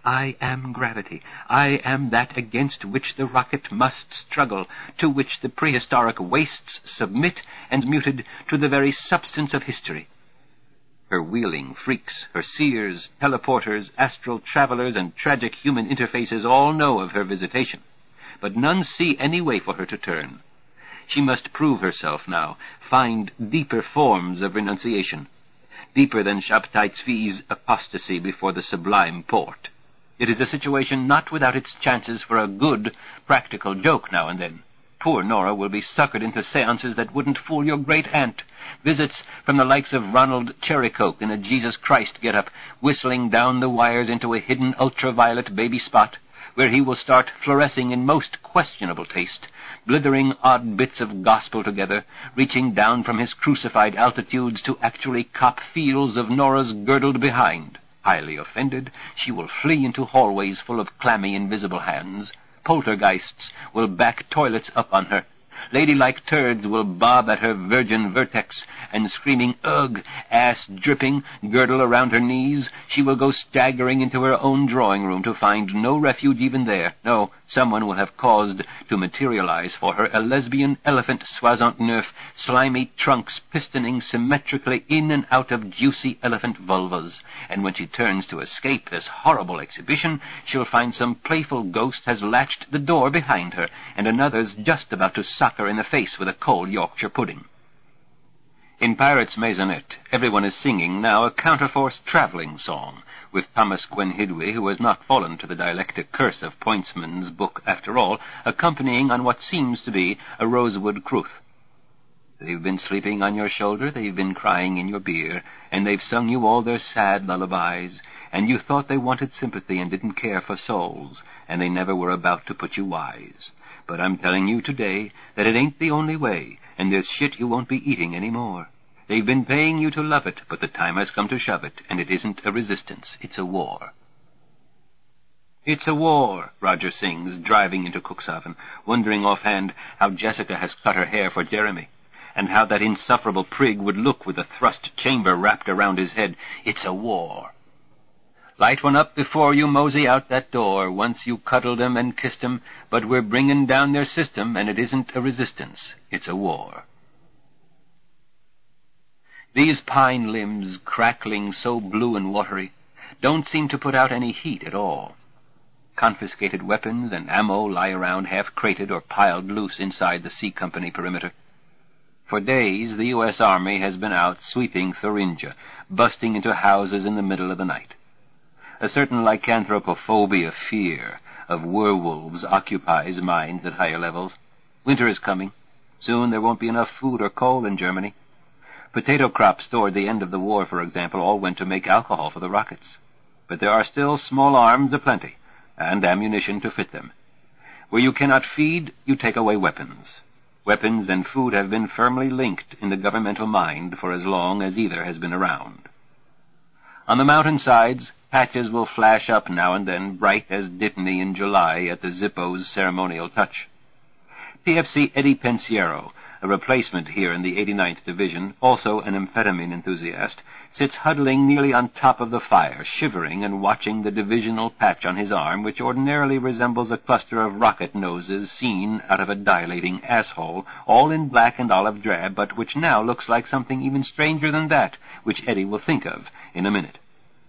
I am gravity. I am that against which the rocket must struggle, to which the prehistoric wastes submit, and muted to the very substance of history. Her wheeling freaks, her seers, teleporters, astral travelers, and tragic human interfaces all know of her visitation, but none see any way for her to turn. She must prove herself now, find deeper forms of renunciation, deeper than Shabtai Tzvi's apostasy before the sublime port. It is a situation not without its chances for a good, practical joke now and then. Poor Nora will be suckered into seances that wouldn't fool your great-aunt, visits from the likes of Ronald Cherrycoke in a Jesus Christ get-up, whistling down the wires into a hidden ultraviolet baby spot, where he will start fluorescing in most questionable taste, blithering odd bits of gospel together, reaching down from his crucified altitudes to actually cop feels of Nora's girdled behind. Highly offended, she will flee into hallways full of clammy invisible hands. Poltergeists will back toilets up on her. Ladylike turds will bob at her virgin vertex, and screaming, ugh, ass dripping, girdle around her knees, she will go staggering into her own drawing room to find no refuge even there. No, someone will have caused to materialize for her a lesbian elephant soixante-neuf, slimy trunks pistoning symmetrically in and out of juicy elephant vulvas, and when she turns to escape this horrible exhibition, she'll find some playful ghost has latched the door behind her, and another's just about to sock her in the face with a cold Yorkshire pudding. In Pirates' Maisonette, everyone is singing now a counterforce travelling song, with Thomas Gwenhydwy, who has not fallen to the dialectic curse of Pointsman's book after all, accompanying on what seems to be a rosewood crwth. They've been sleeping on your shoulder, they've been crying in your beer, and they've sung you all their sad lullabies, and you thought they wanted sympathy and didn't care for souls, and they never were about to put you wise. But I'm telling you today that it ain't the only way, and there's shit you won't be eating any more. They've been paying you to love it, but the time has come to shove it, and it isn't a resistance, it's a war. It's a war, Roger sings, driving into Cuxhaven, wondering offhand how Jessica has cut her hair for Jeremy, and how that insufferable prig would look with the thrust chamber wrapped around his head. It's a war. Light one up before you mosey out that door. Once you cuddled 'em and kissed 'em, but we're bringing down their system, and it isn't a resistance, it's a war. These pine limbs, crackling so blue and watery, don't seem to put out any heat at all. Confiscated weapons and ammo lie around half-crated or piled loose inside the C Company perimeter. For days the U S Army has been out sweeping Thuringia, busting into houses in the middle of the night. A certain lycanthropophobia fear of werewolves occupies minds at higher levels. Winter is coming. Soon there won't be enough food or coal in Germany. Potato crops toward the end of the war, for example, all went to make alcohol for the rockets. But there are still small arms aplenty, and ammunition to fit them. Where you cannot feed, you take away weapons. Weapons and food have been firmly linked in the governmental mind for as long as either has been around. On the mountainsides, patches will flash up now and then, bright as Dittany in July at the Zippo's ceremonial touch. P F C Eddie Pensiero, a replacement here in the eighty-ninth Division, also an amphetamine enthusiast, sits huddling nearly on top of the fire, shivering and watching the divisional patch on his arm, which ordinarily resembles a cluster of rocket noses seen out of a dilating asshole, all in black and olive drab, but which now looks like something even stranger than that, which Eddie will think of in a minute.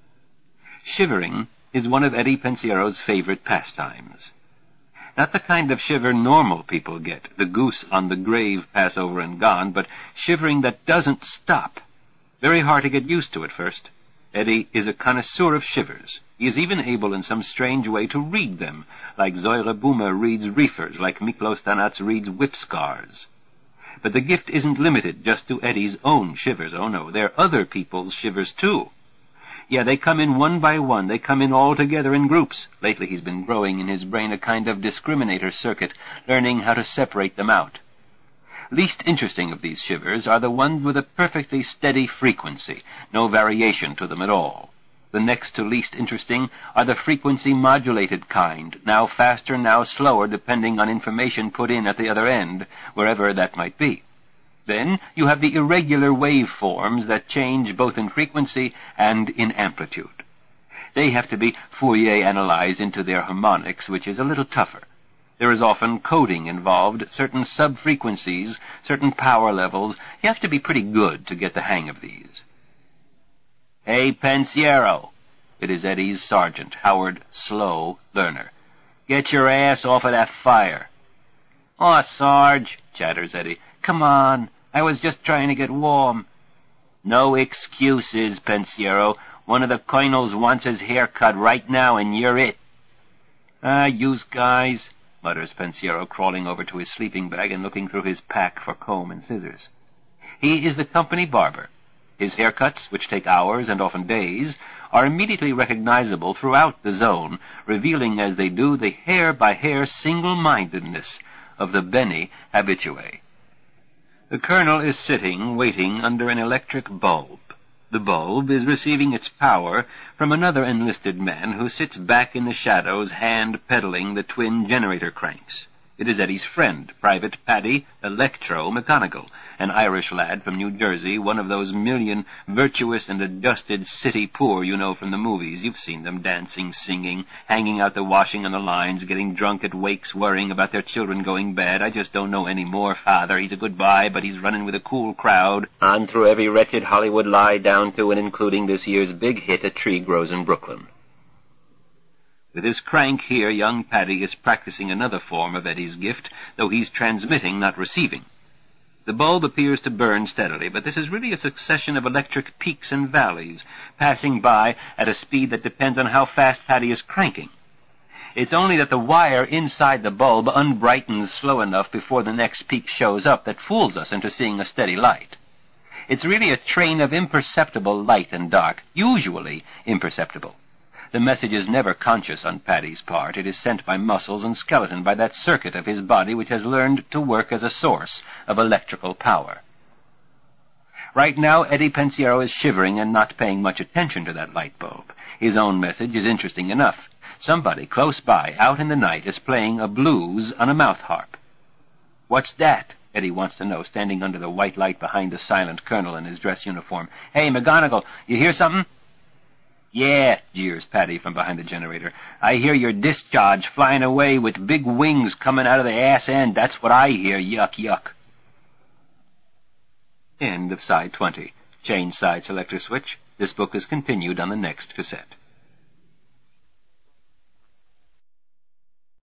Shivering is one of Eddie Pensiero's favorite pastimes. Not the kind of shiver normal people get, the goose on the grave pass over and gone, but shivering that doesn't stop. Very hard to get used to at first. Eddie is a connoisseur of shivers. He is even able in some strange way to read them, like Zoila Boomer reads reefers, like Miklos Danats reads whip scars. But the gift isn't limited just to Eddie's own shivers. Oh no, they're other people's shivers too. Yeah, they come in one by one. They come in all together in groups. Lately he's been growing in his brain a kind of discriminator circuit, learning how to separate them out. Least interesting of these shivers are the ones with a perfectly steady frequency, no variation to them at all. The next to least interesting are the frequency-modulated kind, now faster, now slower, depending on information put in at the other end, wherever that might be. Then you have the irregular waveforms that change both in frequency and in amplitude. They have to be Fourier analyzed into their harmonics, which is a little tougher. There is often coding involved, certain sub-frequencies, certain power levels. You have to be pretty good to get the hang of these. "Hey, Pensiero!" It is Eddie's sergeant, Howard Slow, learner. "Get your ass off of that fire." "Aw, Sarge," chatters Eddie. "Come on. I was just trying to get warm." "No excuses, Pensiero. One of the colonels wants his hair cut right now, and you're it." "Ah, yous guys," mutters Pensiero, crawling over to his sleeping bag and looking through his pack for comb and scissors. He is the company barber. His haircuts, which take hours and often days, are immediately recognizable throughout the zone, revealing as they do the hair-by-hair single-mindedness of the Benny habitue. The colonel is sitting, waiting under an electric bulb. The bulb is receiving its power from another enlisted man who sits back in the shadows, hand-pedaling the twin generator cranks. It is Eddie's friend, Private Paddy Electro-McGonagall, an Irish lad from New Jersey, one of those million virtuous and adjusted city poor you know from the movies. You've seen them dancing, singing, hanging out the washing on the lines, getting drunk at wakes, worrying about their children going bad. "I just don't know any more, Father. He's a good boy, but he's running with a cool crowd." On through every wretched Hollywood lie down to and including this year's big hit, A Tree Grows in Brooklyn. With his crank here, young Paddy is practicing another form of Eddie's gift, though he's transmitting, not receiving. The bulb appears to burn steadily, but this is really a succession of electric peaks and valleys, passing by at a speed that depends on how fast Paddy is cranking. It's only that the wire inside the bulb unbrightens slow enough before the next peak shows up that fools us into seeing a steady light. It's really a train of imperceptible light and dark, usually imperceptible. The message is never conscious on Paddy's part. It is sent by muscles and skeleton, by that circuit of his body which has learned to work as a source of electrical power. Right now, Eddie Pensiero is shivering and not paying much attention to that light bulb. His own message is interesting enough. Somebody close by, out in the night, is playing a blues on a mouth harp. "What's that?" Eddie wants to know, standing under the white light behind the silent colonel in his dress uniform. "Hey, McGonagall, you hear something?" "Yeah," jeers Paddy from behind the generator. "I hear your discharge flying away with big wings coming out of the ass end. That's what I hear. Yuck, yuck." End of side twenty. Change side selector switch. This book is continued on the next cassette.